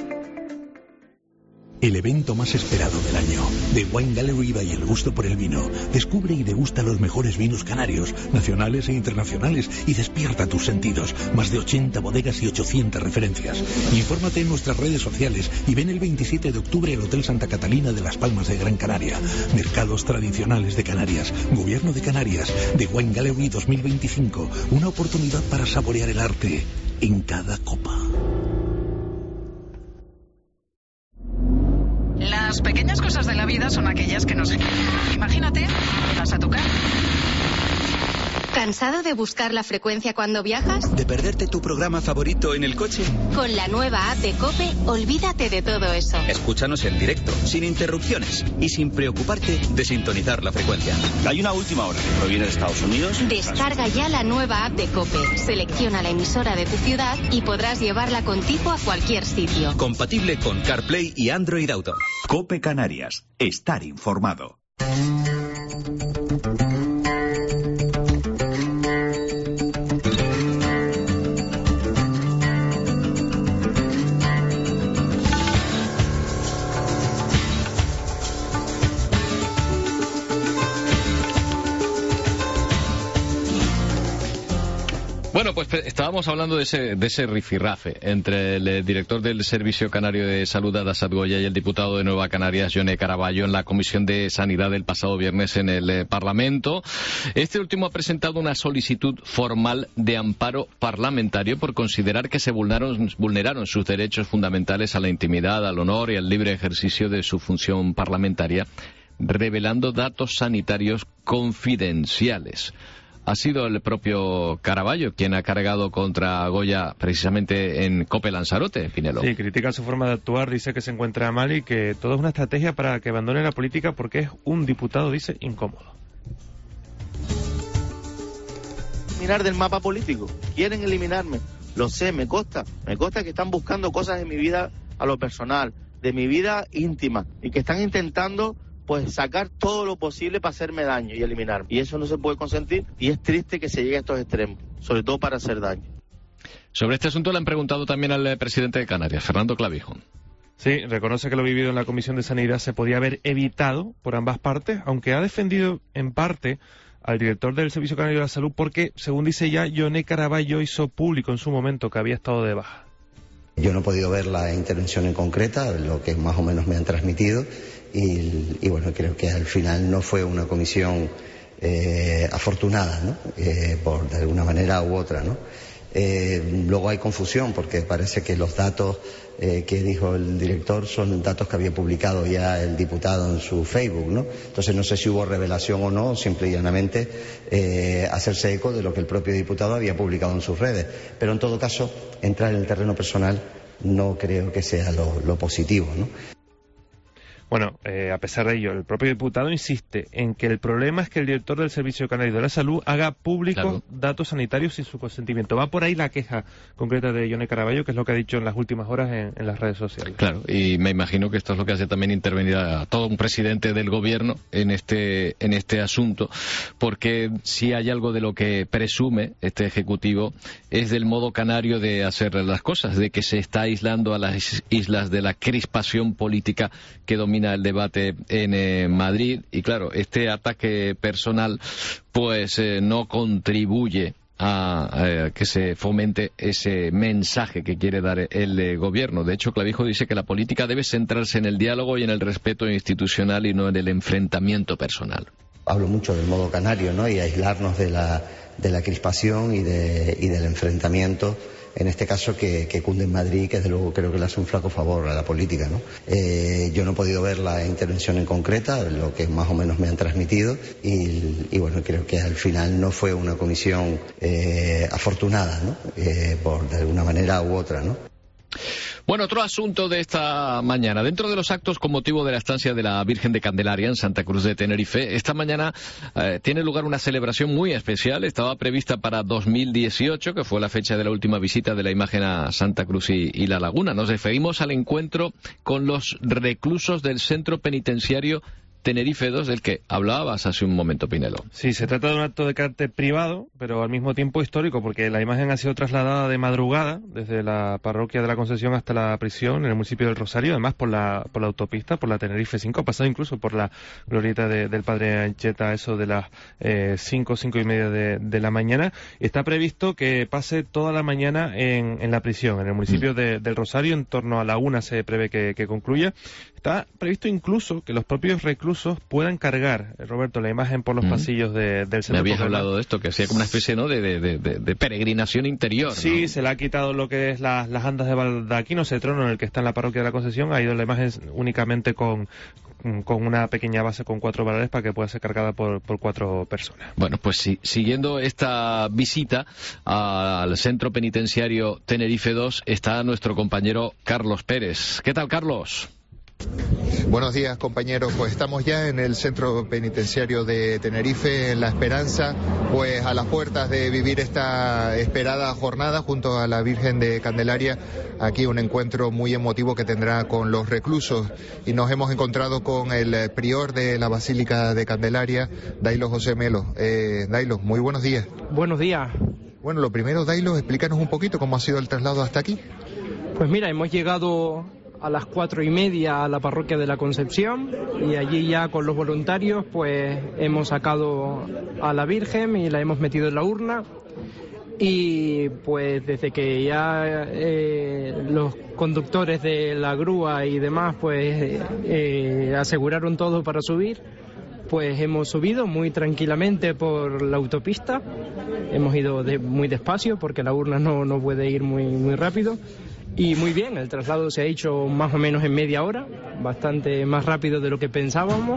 El evento más esperado del año. The Wine Gallery by El Gusto por el Vino. Descubre y degusta los mejores vinos canarios, nacionales e internacionales, y despierta tus sentidos. Más de 80 bodegas y 800 referencias. Infórmate en nuestras redes sociales y ven el 27 de octubre al Hotel Santa Catalina de Las Palmas de Gran Canaria. Mercados tradicionales de Canarias. Gobierno de Canarias. The Wine Gallery 2025. Una oportunidad para saborear el arte en cada copa. Las pequeñas cosas de la vida son aquellas que nos... Imagínate, vas a tu casa. ¿Cansado de buscar la frecuencia cuando viajas? ¿De perderte tu programa favorito en el coche? Con la nueva app de COPE, olvídate de todo eso. Escúchanos en directo, sin interrupciones y sin preocuparte de sintonizar la frecuencia. Hay una última hora que proviene de Estados Unidos. Descarga ya la nueva app de COPE. Selecciona la emisora de tu ciudad y podrás llevarla contigo a cualquier sitio. Compatible con CarPlay y Android Auto. COPE Canarias. Estar informado. Bueno, pues estábamos hablando de ese rifirrafe entre el director del Servicio Canario de Salud, Adasad Goya, y el diputado de Nueva Canarias, Yone Caraballo, en la Comisión de Sanidad del pasado viernes en el Parlamento. Este último ha presentado una solicitud formal de amparo parlamentario por considerar que se vulneraron sus derechos fundamentales a la intimidad, al honor y al libre ejercicio de su función parlamentaria, revelando datos sanitarios confidenciales. Ha sido el propio Caraballo quien ha cargado contra Goya precisamente en COPE Lanzarote, Pinelo. Sí, critica su forma de actuar, dice que se encuentra mal y que todo es una estrategia para que abandone la política porque es un diputado, dice, incómodo. Eliminar del mapa político, quieren eliminarme, lo sé, me consta que están buscando cosas de mi vida a lo personal, de mi vida íntima, y que están intentando pues sacar todo lo posible para hacerme daño y eliminarme. Y eso no se puede consentir y es triste que se llegue a estos extremos, sobre todo para hacer daño. Sobre este asunto le han preguntado también al presidente de Canarias, Fernando Clavijo. Sí, reconoce que lo vivido en la Comisión de Sanidad se podía haber evitado por ambas partes, aunque ha defendido en parte al director del Servicio Canario de la Salud porque, según dice ya, Yone Caraballo hizo público en su momento que había estado de baja. Yo no he podido ver la intervención en concreta, lo que más o menos me han transmitido, y bueno, creo que al final no fue una comisión afortunada, ¿no? De alguna manera u otra, ¿no? Luego hay confusión porque parece que los datos que dijo el director son datos que había publicado ya el diputado en su Facebook, ¿no? Entonces no sé si hubo revelación o no, simple y llanamente hacerse eco de lo que el propio diputado había publicado en sus redes. Pero en todo caso, entrar en el terreno personal no creo que sea lo positivo, ¿no? Bueno, a pesar de ello, el propio diputado insiste en que el problema es que el director del Servicio Canario de la Salud haga públicos datos sanitarios sin su consentimiento. Va por ahí la queja concreta de Yone Caraballo, que es lo que ha dicho en las últimas horas en las redes sociales. Claro, y me imagino que esto es lo que hace también intervenir a todo un presidente del gobierno en este asunto, porque si hay algo de lo que presume este Ejecutivo es del modo canario de hacer las cosas, de que se está aislando a las islas de la crispación política que domina el debate en Madrid, y claro, este ataque personal pues no contribuye a que se fomente ese mensaje que quiere dar el gobierno. De hecho, Clavijo dice que la política debe centrarse en el diálogo y en el respeto institucional y no en el enfrentamiento personal. Hablo mucho del modo canario, ¿no? Y aislarnos de la crispación y del enfrentamiento, en este caso que cunde en Madrid, que desde luego creo que le hace un flaco favor a la política, ¿no? Yo no he podido ver la intervención en concreta, lo que más o menos me han transmitido, y bueno, creo que al final no fue una comisión afortunada, ¿no? De alguna manera u otra, ¿no? Bueno, otro asunto de esta mañana. Dentro de los actos con motivo de la estancia de la Virgen de Candelaria en Santa Cruz de Tenerife, esta mañana tiene lugar una celebración muy especial. Estaba prevista para 2018, que fue la fecha de la última visita de la imagen a Santa Cruz y La Laguna. Nos referimos al encuentro con los reclusos del centro penitenciario Tenerife 2, del que hablabas hace un momento, Pinelo. Sí, se trata de un acto de carácter privado, pero al mismo tiempo histórico, porque la imagen ha sido trasladada de madrugada desde la parroquia de la Concepción hasta la prisión en el municipio del Rosario, además por la autopista, por la Tenerife 5, ha pasado incluso por la glorieta del Padre Ancheta, eso de las 5:30 de la mañana. Está previsto que pase toda la mañana en la prisión, en el municipio del Rosario, en torno a la 1 se prevé que concluya. Está previsto incluso que los propios reclusos puedan cargar, Roberto, la imagen por los pasillos del centro. Me habías hablado de esto, que sea como una especie, ¿no?, de peregrinación interior, ¿no? Sí, se le ha quitado lo que es las andas de baldaquino, ese trono en el que está en la parroquia de la Concepción, ha ido la imagen únicamente con con una pequeña base con 4 varadores para que pueda ser cargada por 4 personas. Bueno, pues sí, siguiendo esta visita al centro penitenciario Tenerife 2 está nuestro compañero Carlos Pérez. ¿Qué tal, Carlos? Buenos días, compañeros. Pues estamos ya en el centro penitenciario de Tenerife, en La Esperanza, pues a las puertas de vivir esta esperada jornada junto a la Virgen de Candelaria. Aquí un encuentro muy emotivo que tendrá con los reclusos, y nos hemos encontrado con el prior de la Basílica de Candelaria, Dailo José Melo. Dailo, muy buenos días. Buenos días. Bueno, lo primero, Dailo, explícanos un poquito cómo ha sido el traslado hasta aquí. Pues mira, hemos llegado a las 4:30 a la parroquia de la Concepción, y allí ya con los voluntarios pues hemos sacado a la Virgen y la hemos metido en la urna, y pues desde que ya los conductores de la grúa y demás pues aseguraron todo para subir, pues hemos subido muy tranquilamente por la autopista. Hemos ido muy despacio porque la urna no puede ir muy rápido. Y muy bien, el traslado se ha hecho más o menos en media hora, bastante más rápido de lo que pensábamos.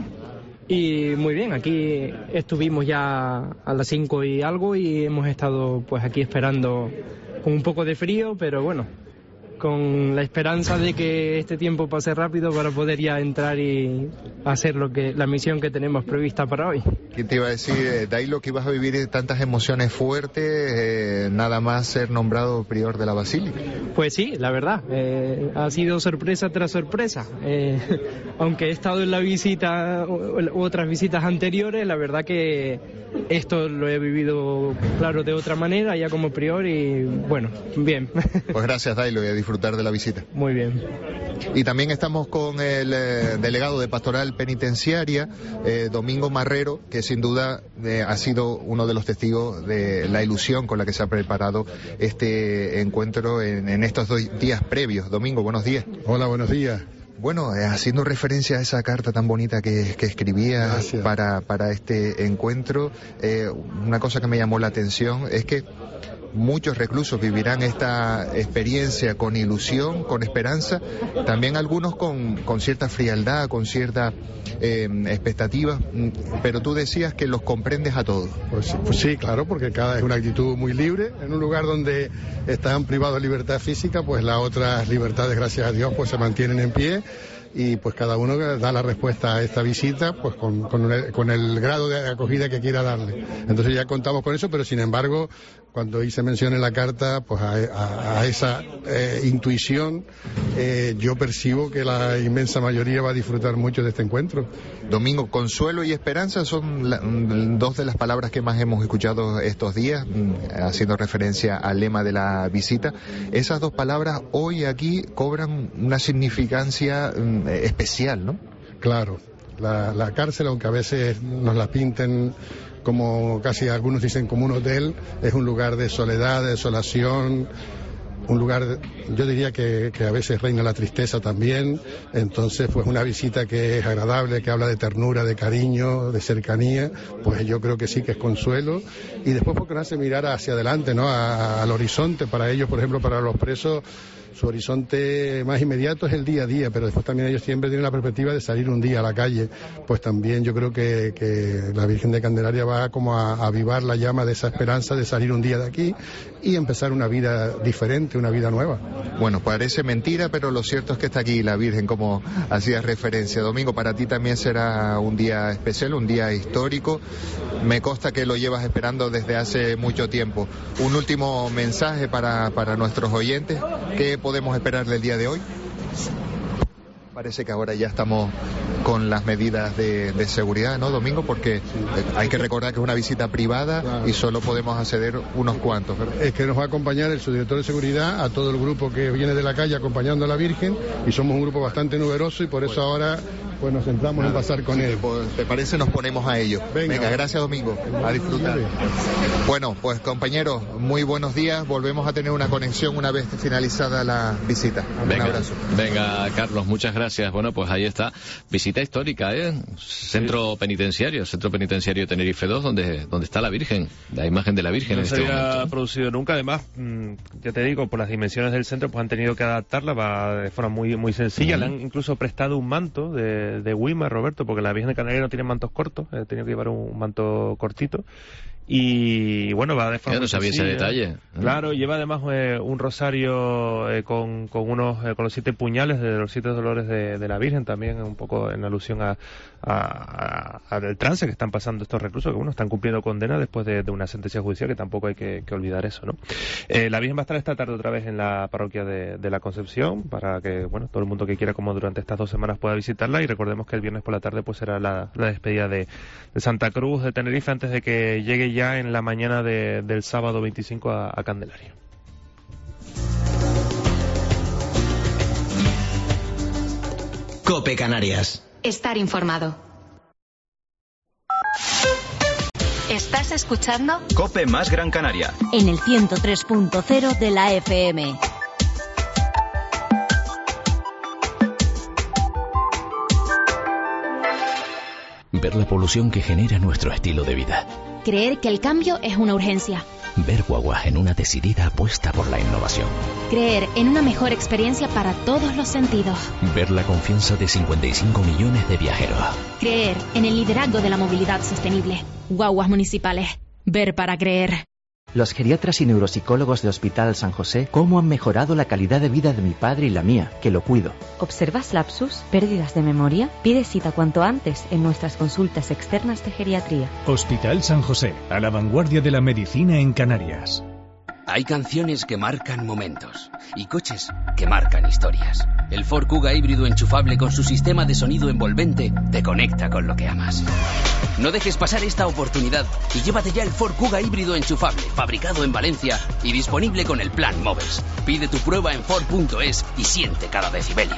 Y muy bien, aquí estuvimos ya a las 5 y algo y hemos estado pues aquí esperando con un poco de frío, pero bueno, con la esperanza de que este tiempo pase rápido para poder ya entrar y hacer la misión que tenemos prevista para hoy. ¿Quién te iba a decir, Dailo, que ibas a vivir tantas emociones fuertes, nada más ser nombrado prior de la Basílica? Pues sí, la verdad, ha sido sorpresa tras sorpresa. Aunque he estado en la visita, otras visitas anteriores, la verdad que esto lo he vivido, claro, de otra manera, ya como prior, y bueno, bien. Pues gracias, Dailo, y a disfrutar de la visita. Muy bien. Y también estamos con el delegado de Pastoral Penitenciaria, Domingo Marrero, que sin duda ha sido uno de los testigos de la ilusión con la que se ha preparado este encuentro en estos 2 días previos. Domingo, buenos días. Hola, buenos días. Bueno, haciendo referencia a esa carta tan bonita que escribía para este encuentro, una cosa que me llamó la atención es que muchos reclusos vivirán esta experiencia con ilusión, con esperanza, también algunos con cierta frialdad, con cierta expectativa, pero tú decías que los comprendes a todos. Pues sí, claro, porque cada es una actitud muy libre. En un lugar donde están privados de libertad física, pues las otras libertades, gracias a Dios, pues se mantienen en pie. Y pues cada uno da la respuesta a esta visita pues con el grado de acogida que quiera darle. Entonces ya contamos con eso, pero sin embargo, cuando hice mención en la carta pues a esa intuición, yo percibo que la inmensa mayoría va a disfrutar mucho de este encuentro. Domingo, consuelo y esperanza son 2 de las palabras que más hemos escuchado estos días, haciendo referencia al lema de la visita. Esas 2 palabras hoy aquí cobran una significancia especial, ¿no? Claro, la cárcel, aunque a veces nos la pinten como casi algunos dicen como un hotel, es un lugar de soledad, de desolación, un lugar, yo diría que a veces reina la tristeza también. Entonces pues una visita que es agradable, que habla de ternura, de cariño, de cercanía, pues yo creo que sí que es consuelo. Y después porque nos hace mirar hacia adelante, ¿no? Al horizonte. Para ellos, por ejemplo, para los presos, su horizonte más inmediato es el día a día, pero después también ellos siempre tienen la perspectiva de salir un día a la calle. Pues también yo creo que la Virgen de Candelaria va como a avivar la llama de esa esperanza de salir un día de aquí y empezar una vida diferente, una vida nueva. Bueno, parece mentira, pero lo cierto es que está aquí la Virgen, como hacías referencia. Domingo, para ti también será un día especial, un día histórico. Me consta que lo llevas esperando desde hace mucho tiempo. Un último mensaje para nuestros oyentes. ¿Qué podemos esperar del día de hoy? Parece que ahora ya estamos con las medidas de seguridad, ¿no, Domingo? Porque hay que recordar que es una visita privada y solo podemos acceder unos cuantos, ¿verdad? Es que nos va a acompañar el subdirector de seguridad a todo el grupo que viene de la calle acompañando a la Virgen, y somos un grupo bastante numeroso y por eso ahora pues nos centramos en pasar con él. ¿Te parece? Nos ponemos a ello. Venga, gracias, Domingo. A disfrutar. Bueno, pues compañeros, muy buenos días. Volvemos a tener una conexión una vez finalizada la visita. Un abrazo. Venga, Carlos, muchas gracias. Bueno, pues ahí está. Visita histórica, Centro penitenciario Tenerife 2, donde está la Virgen, la imagen de la Virgen en este momento. No se había producido nunca. Además, ya te digo, por las dimensiones del centro, pues han tenido que adaptarla de forma muy sencilla. Le han incluso prestado un manto de de Weimar, Roberto, porque la Virgen de Canarias no tiene mantos cortos, he tenido que llevar un manto cortito. Y bueno, va de forma. Yo no sabía ese detalle. Claro, lleva además un rosario con los 7 puñales de los 7 dolores de la Virgen, también un poco en alusión al trance que están pasando estos reclusos, que bueno, están cumpliendo condena después de una sentencia judicial, que tampoco hay que olvidar eso, ¿no? La Virgen va a estar esta tarde otra vez en la parroquia de la Concepción, para que bueno, todo el mundo que quiera, como durante estas 2 semanas, pueda visitarla. Y recordemos que el viernes por la tarde pues será la despedida de Santa Cruz de Tenerife, antes de que llegue ya en la mañana del sábado 25 a Candelaria. COPE Canarias. Estar informado. ¿Estás escuchando? COPE más Gran Canaria. En el 103.0 de la FM. Ver la polución que genera nuestro estilo de vida. Creer que el cambio es una urgencia. Ver Guagua en una decidida apuesta por la innovación. Creer en una mejor experiencia para todos los sentidos. Ver la confianza de 55 millones de viajeros. Creer en el liderazgo de la movilidad sostenible. Guaguas municipales. Ver para creer. Los geriatras y neuropsicólogos de Hospital San José, ¿cómo han mejorado la calidad de vida de mi padre y la mía, que lo cuido? ¿Observas lapsus, pérdidas de memoria? Pide cita cuanto antes en nuestras consultas externas de geriatría. Hospital San José, a la vanguardia de la medicina en Canarias. Hay canciones que marcan momentos y coches que marcan historias. El Ford Kuga híbrido enchufable con su sistema de sonido envolvente te conecta con lo que amas. No dejes pasar esta oportunidad y llévate ya el Ford Kuga híbrido enchufable, fabricado en Valencia y disponible con el plan Moves. Pide tu prueba en Ford.es y siente cada decibelio.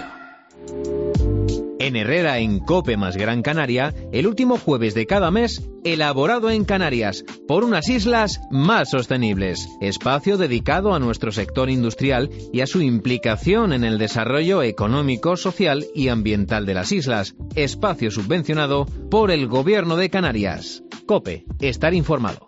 En Herrera, en COPE más Gran Canaria, el último jueves de cada mes, elaborado en Canarias, por unas islas más sostenibles. Espacio dedicado a nuestro sector industrial y a su implicación en el desarrollo económico, social y ambiental de las islas. Espacio subvencionado por el Gobierno de Canarias. COPE, estar informado.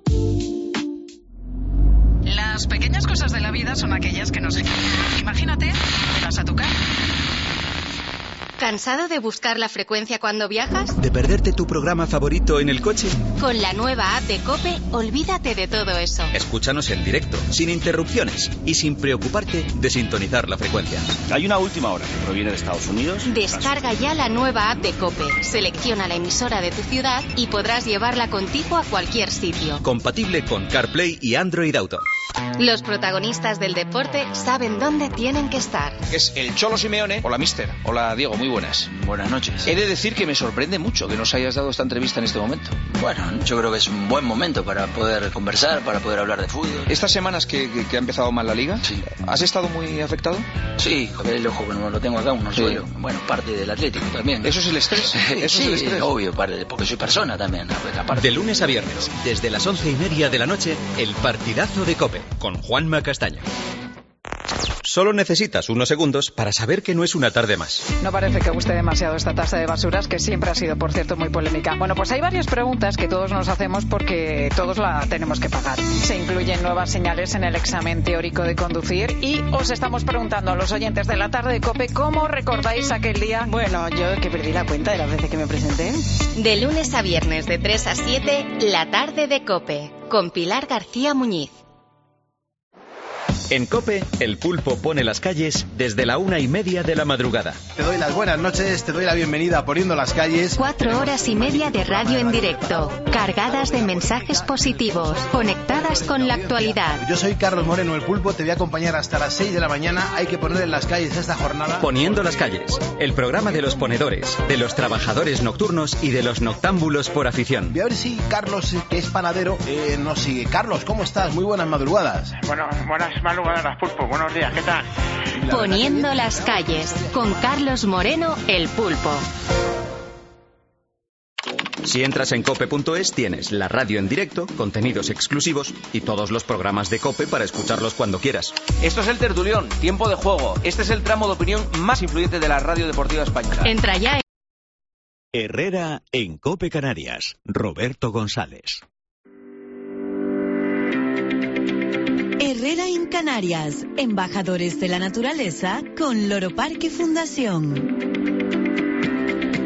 Las pequeñas cosas de la vida son aquellas que nos encantan. Imagínate, te vas a tu casa. ¿Cansado de buscar la frecuencia cuando viajas? ¿De perderte tu programa favorito en el coche? Con la nueva app de COPE, olvídate de todo eso. Escúchanos en directo, sin interrupciones y sin preocuparte de sintonizar la frecuencia. Hay una última hora que proviene de Estados Unidos. Descarga ya la nueva app de COPE. Selecciona la emisora de tu ciudad y podrás llevarla contigo a cualquier sitio. Compatible con CarPlay y Android Auto. Los protagonistas del deporte saben dónde tienen que estar. Es el Cholo Simeone. Hola, mister. Hola, Diego. Muy buenas. Buenas noches. He de decir que me sorprende mucho que nos hayas dado esta entrevista en este momento. Bueno, yo creo que es un buen momento para poder conversar, para poder hablar de fútbol. ¿Estas semanas que ha empezado mal la Liga? Sí. ¿Has estado muy afectado? Sí, a ver el ojo, no lo tengo acá, un orzuelo. Sí. Bueno, parte del Atlético también. ¿Eso es el estrés? ¿Eso sí, es el estrés? Obvio, porque soy persona también. Aparte. De lunes a viernes, desde las 11:30 de la noche, el partidazo de COPE, con Juanma Castaño. Solo necesitas unos segundos para saber que no es una tarde más. No parece que guste demasiado esta tasa de basuras, que siempre ha sido, por cierto, muy polémica. Bueno, pues hay varias preguntas que todos nos hacemos porque todos la tenemos que pagar. Se incluyen nuevas señales en el examen teórico de conducir y os estamos preguntando a los oyentes de la tarde de COPE cómo recordáis aquel día. Bueno, yo que perdí la cuenta de las veces que me presenté. De lunes a viernes de 3 a 7, la tarde de COPE, con Pilar García Muñiz. En COPE, el pulpo pone las calles desde la 1:30 de la madrugada. Te doy las buenas noches, te doy la bienvenida a Poniendo las Calles. 4 horas y media de radio en directo, cargadas de mensajes positivos, conectadas con la actualidad. Yo soy Carlos Moreno, el pulpo, te voy a acompañar hasta las 6 de la mañana. Hay que poner en las calles esta jornada. Poniendo las calles, el programa de los ponedores, de los trabajadores nocturnos y de los noctámbulos por afición. Voy a ver si Carlos, que es panadero, nos sigue. Carlos, ¿cómo estás? Muy buenas madrugadas. Bueno, buenas madrugadas, pulpo. Buenos días, ¿qué tal? Poniendo las calles, con Carlos Moreno, el pulpo. Si entras en cope.es tienes la radio en directo, contenidos exclusivos y todos los programas de COPE para escucharlos cuando quieras. Esto es el Tertulión, tiempo de juego. Este es el tramo de opinión más influyente de la radio deportiva española. Entra ya. Herrera en COPE Canarias. Roberto González. Herrera en Canarias, embajadores de la naturaleza con Loro Parque Fundación.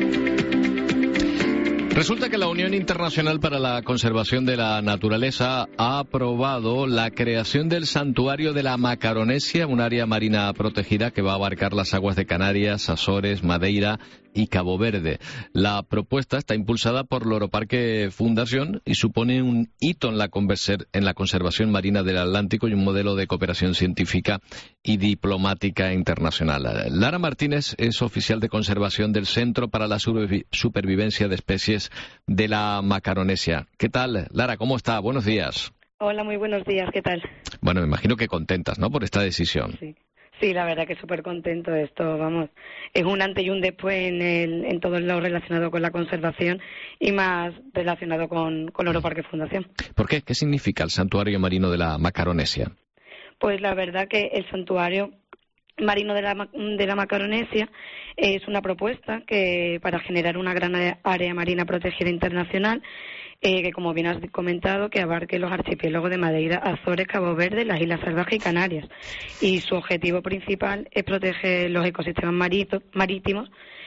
Resulta que la Unión Internacional para la Conservación de la Naturaleza ha aprobado la creación del Santuario de la Macaronesia, un área marina protegida que va a abarcar las aguas de Canarias, Azores, Madeira y Cabo Verde. La propuesta está impulsada por Loroparque Fundación y supone un hito en la conservación marina del Atlántico y un modelo de cooperación científica y diplomática internacional. Lara Martínez es oficial de conservación del Centro para la Supervivencia de Especies de la Macaronesia. ¿Qué tal, Lara? ¿Cómo está? Buenos días. Hola, muy buenos días. ¿Qué tal? Bueno, me imagino que contentas, ¿no?, por esta decisión. Sí, la verdad que súper contento. Esto, vamos, es un antes y un después en todo lo relacionado con la conservación y más relacionado con Loroparque Fundación. ¿Por qué? ¿Qué significa el Santuario Marino de la Macaronesia? Pues la verdad que el Santuario Marino de la Macaronesia es una propuesta que para generar una gran área marina protegida internacional que, como bien has comentado, que abarque los archipiélagos de Madeira, Azores, Cabo Verde, las Islas Salvajes y Canarias. Y su objetivo principal es proteger los ecosistemas marítimos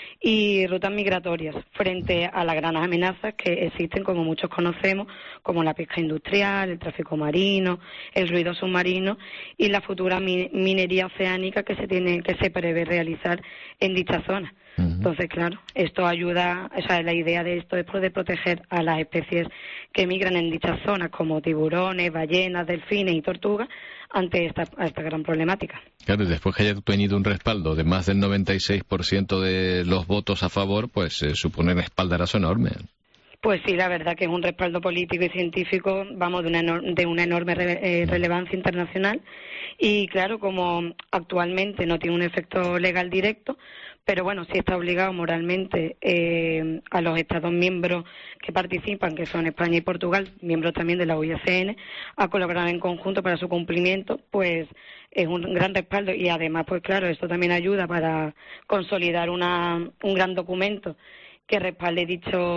y rutas migratorias frente a las grandes amenazas que existen, como muchos conocemos, como la pesca industrial, el tráfico marino, el ruido submarino y la futura minería oceánica que se prevé realizar en dicha zona. Entonces, claro, esto ayuda, o sea, la idea de esto es poder proteger a las especies que migran en dichas zonas, como tiburones, ballenas, delfines y tortugas, ante esta gran problemática. Claro, y después que haya tenido un respaldo de más del 96% de los votos a favor, pues supone un espaldarazo enorme. Pues sí, la verdad que es un respaldo político y científico, vamos, de una enorme relevancia internacional. Y claro, como actualmente no tiene un efecto legal directo, pero bueno, sí está obligado moralmente a los Estados miembros que participan, que son España y Portugal, miembros también de la UICN, a colaborar en conjunto para su cumplimiento, pues es un gran respaldo. Y además, pues claro, esto también ayuda para consolidar un gran documento que respalde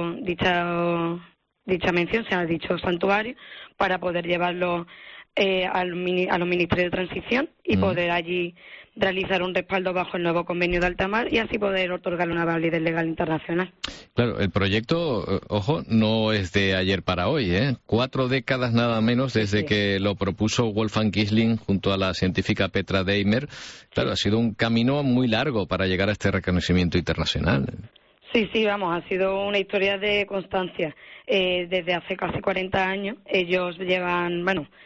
dicha mención, o sea, dicho santuario, para poder llevarlo a los ministerios de transición y poder allí realizar un respaldo bajo el nuevo convenio de alta mar y así poder otorgarle una validez legal internacional. Claro, el proyecto, ojo, no es de ayer para hoy, 4 décadas nada menos desde que lo propuso Wolfgang Kiesling junto a la científica Petra Deimer. Claro, ha sido un camino muy largo para llegar a este reconocimiento internacional. Sí, vamos, ha sido una historia de constancia. Desde hace casi 40 años ellos llevan,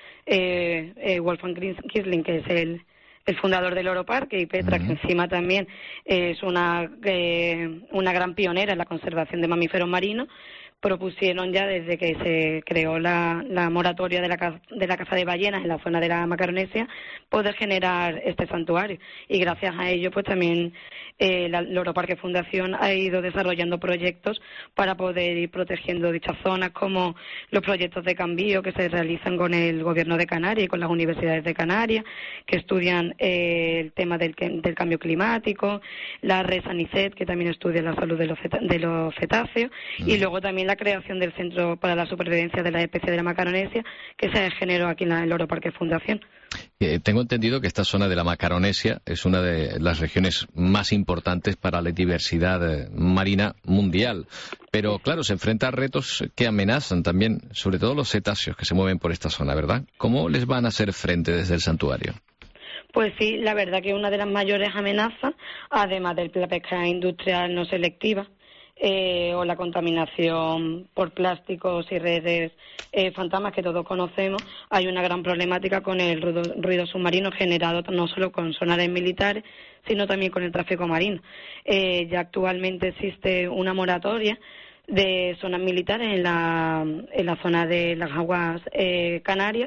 Wolfgang Kiesling, que es el fundador del Loroparque, y Petra, que encima también es una gran pionera en la conservación de mamíferos marinos, propusieron ya desde que se creó la moratoria de la caza de ballenas en la zona de la Macaronesia poder generar este santuario. Y gracias a ello, pues también la Loroparque Fundación ha ido desarrollando proyectos para poder ir protegiendo dichas zonas, como los proyectos de cambio que se realizan con el Gobierno de Canarias y con las universidades de Canarias, que estudian el tema del cambio climático, la red SANICET, que también estudia la salud de los cetáceos, y luego también la creación del Centro para la Supervivencia de las Especies de la Macaronesia, que se generó aquí en el Loroparque Fundación. Tengo entendido que esta zona de la Macaronesia es una de las regiones más importantes para la diversidad marina mundial, pero claro, se enfrenta a retos que amenazan también, sobre todo los cetáceos que se mueven por esta zona, ¿verdad? ¿Cómo les van a hacer frente desde el santuario? Pues sí, la verdad que una de las mayores amenazas, además de la pesca industrial no selectiva, o la contaminación por plásticos y redes fantasmas que todos conocemos, hay una gran problemática con el ruido submarino generado no solo con sonares militares, sino también con el tráfico marino. Ya actualmente existe una moratoria de zonas militares en la zona de las aguas canarias,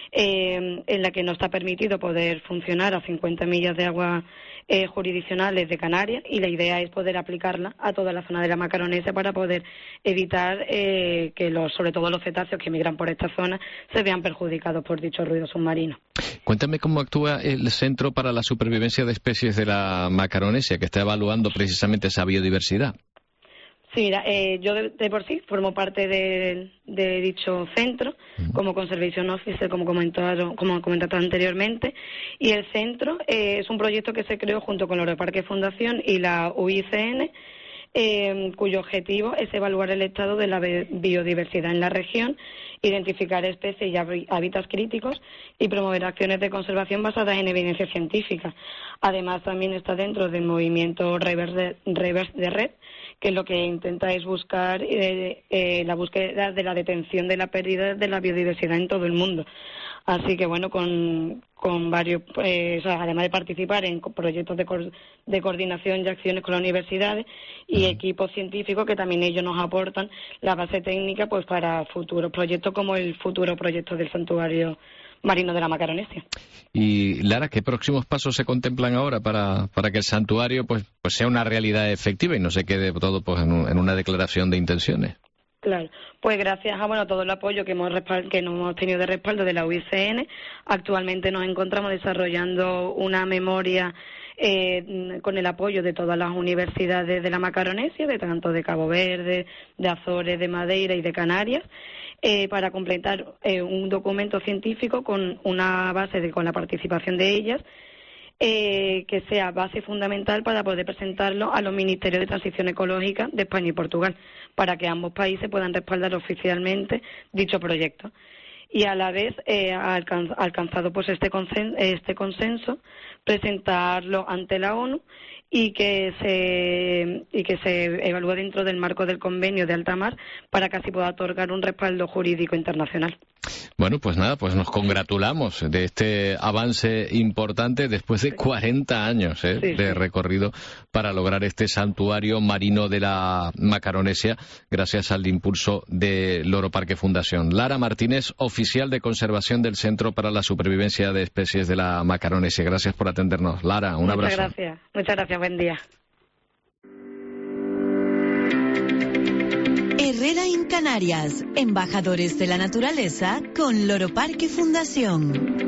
en la que no está permitido poder funcionar a 50 millas de aguas jurisdiccionales de Canarias, y la idea es poder aplicarla a toda la zona de la Macaronesia para poder evitar que sobre todo los cetáceos que migran por esta zona se vean perjudicados por dicho ruido submarino. Cuéntame cómo actúa el Centro para la Supervivencia de Especies de la Macaronesia, que está evaluando precisamente esa biodiversidad. Sí, mira, yo de por sí formo parte de dicho centro como Conservation Officer, como comentaste anteriormente, y el centro es un proyecto que se creó junto con Loroparque Fundación y la UICN cuyo objetivo es evaluar el estado de la biodiversidad en la región, identificar especies y hábitats críticos y promover acciones de conservación basadas en evidencia científica. Además, también está dentro del movimiento Reverse the Red, que lo que intenta es buscar la búsqueda de la detención de la pérdida de la biodiversidad en todo el mundo. Así que, bueno, con varios, además de participar en proyectos de coordinación y acciones con las universidades y equipos científicos que también ellos nos aportan la base técnica pues para futuros proyectos como el futuro proyecto del Santuario Marino de la Macaronesia. Y Lara, ¿qué próximos pasos se contemplan ahora para que el santuario pues sea una realidad efectiva y no se quede todo pues en una declaración de intenciones? Claro, pues gracias a todo el apoyo que hemos tenido de respaldo de la UICN, actualmente nos encontramos desarrollando una memoria con el apoyo de todas las universidades de la Macaronesia, de tanto de Cabo Verde, de Azores, de Madeira y de Canarias, para completar un documento científico con una base con la participación de ellas, que sea base fundamental para poder presentarlo a los Ministerios de Transición Ecológica de España y Portugal, para que ambos países puedan respaldar oficialmente dicho proyecto. Y a la vez, alcanzado pues este consenso, presentarlo ante la ONU y que se evalúe dentro del marco del convenio de alta mar para que así pueda otorgar un respaldo jurídico internacional. Bueno, pues nada, pues nos congratulamos de este avance importante después de 40 años de recorrido para lograr este santuario marino de la Macaronesia, gracias al impulso de Loro Parque Fundación. Lara Martínez, oficial de conservación del Centro para la Supervivencia de Especies de la Macaronesia. Gracias por atendernos. Lara, un abrazo. Muchas gracias, buen día. Herrera en Canarias, embajadores de la naturaleza con Loro Parque Fundación.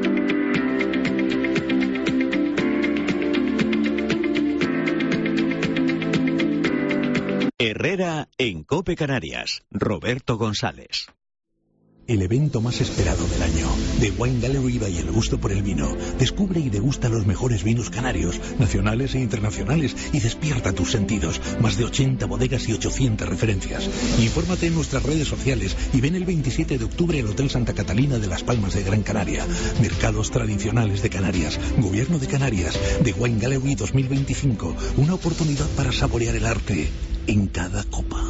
Herrera en COPE Canarias, Roberto González. El evento más esperado del año. The Wine Gallery by El Gusto por el Vino. Descubre y degusta los mejores vinos canarios, nacionales e internacionales, y despierta tus sentidos. Más de 80 bodegas y 800 referencias. Infórmate en nuestras redes sociales y ven el 27 de octubre al Hotel Santa Catalina de Las Palmas de Gran Canaria. Mercados tradicionales de Canarias. Gobierno de Canarias. The Wine Gallery 2025. Una oportunidad para saborear el arte en cada copa.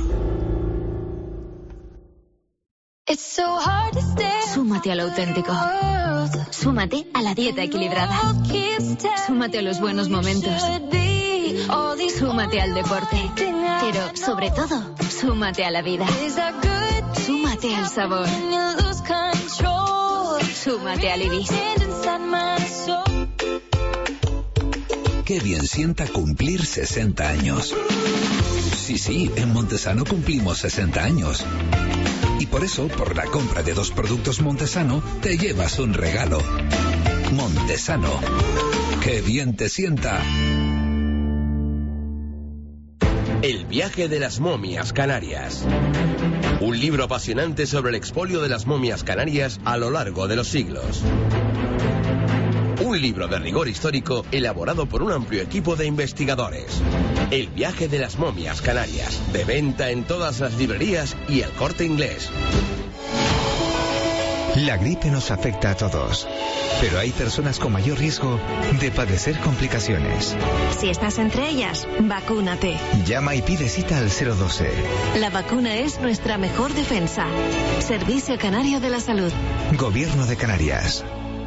Súmate a lo auténtico. Súmate a la dieta equilibrada. Súmate a los buenos momentos. Súmate al deporte. Pero, sobre todo, súmate a la vida. Súmate al sabor. Súmate al Ibis. Qué bien sienta cumplir 60 años. Sí, en Montesano cumplimos 60 años. Y por eso, por la compra de 2 productos Montesano, te llevas un regalo. Montesano. ¡Qué bien te sienta! El viaje de las momias canarias. Un libro apasionante sobre el expolio de las momias canarias a lo largo de los siglos. Un libro de rigor histórico elaborado por un amplio equipo de investigadores. El viaje de las momias canarias. De venta en todas las librerías y El Corte Inglés. La gripe nos afecta a todos, pero hay personas con mayor riesgo de padecer complicaciones. Si estás entre ellas, vacúnate. Llama y pide cita al 012. La vacuna es nuestra mejor defensa. Servicio Canario de la Salud. Gobierno de Canarias.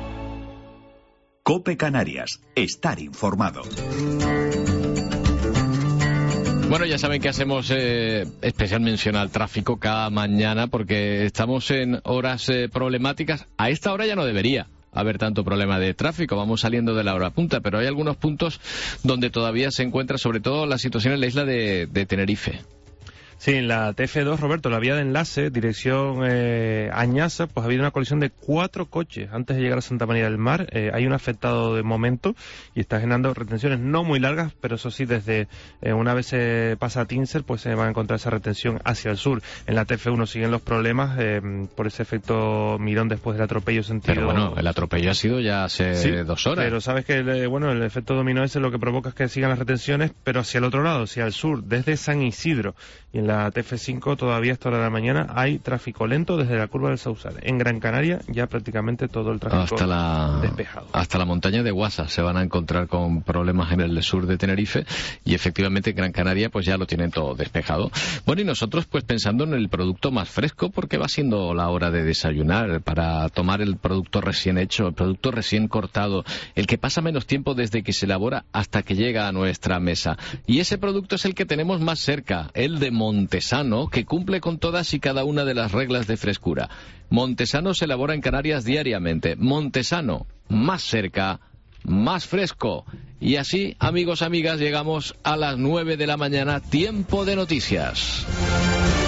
COPE Canarias. Estar informado. Bueno, ya saben que hacemos especial mención al tráfico cada mañana porque estamos en horas problemáticas. A esta hora ya no debería haber tanto problema de tráfico, vamos saliendo de la hora punta, pero hay algunos puntos donde todavía se encuentra sobre todo la situación en la isla de Tenerife. Sí, en la TF2, Roberto, la vía de enlace, dirección Añaza, pues ha habido una colisión de 4 coches antes de llegar a Santa María del Mar. Hay un afectado de momento y está generando retenciones no muy largas, pero eso sí, desde una vez se pasa a Tinsel, pues se va a encontrar esa retención hacia el sur. En la TF1 siguen los problemas por ese efecto mirón después del atropello sentido... Pero bueno, el atropello ha sido ya hace 2 horas. Pero sabes que el efecto dominó ese lo que provoca es que sigan las retenciones, pero hacia el otro lado, hacia el sur, desde San Isidro. Y en la TF5 todavía a esta hora de la mañana hay tráfico lento desde la curva del Sausal. En Gran Canaria ya prácticamente todo el tráfico despejado. Hasta la montaña de Guasa se van a encontrar con problemas en el sur de Tenerife, y efectivamente en Gran Canaria pues ya lo tienen todo despejado. Bueno, y nosotros pues pensando en el producto más fresco, porque va siendo la hora de desayunar, para tomar el producto recién hecho, el producto recién cortado, el que pasa menos tiempo desde que se elabora hasta que llega a nuestra mesa. Y ese producto es el que tenemos más cerca, el de Montesano, que cumple con todas y cada una de las reglas de frescura. Montesano se elabora en Canarias diariamente. Montesano, más cerca, más fresco. Y así, amigos, amigas, llegamos a las 9 de la mañana, tiempo de noticias.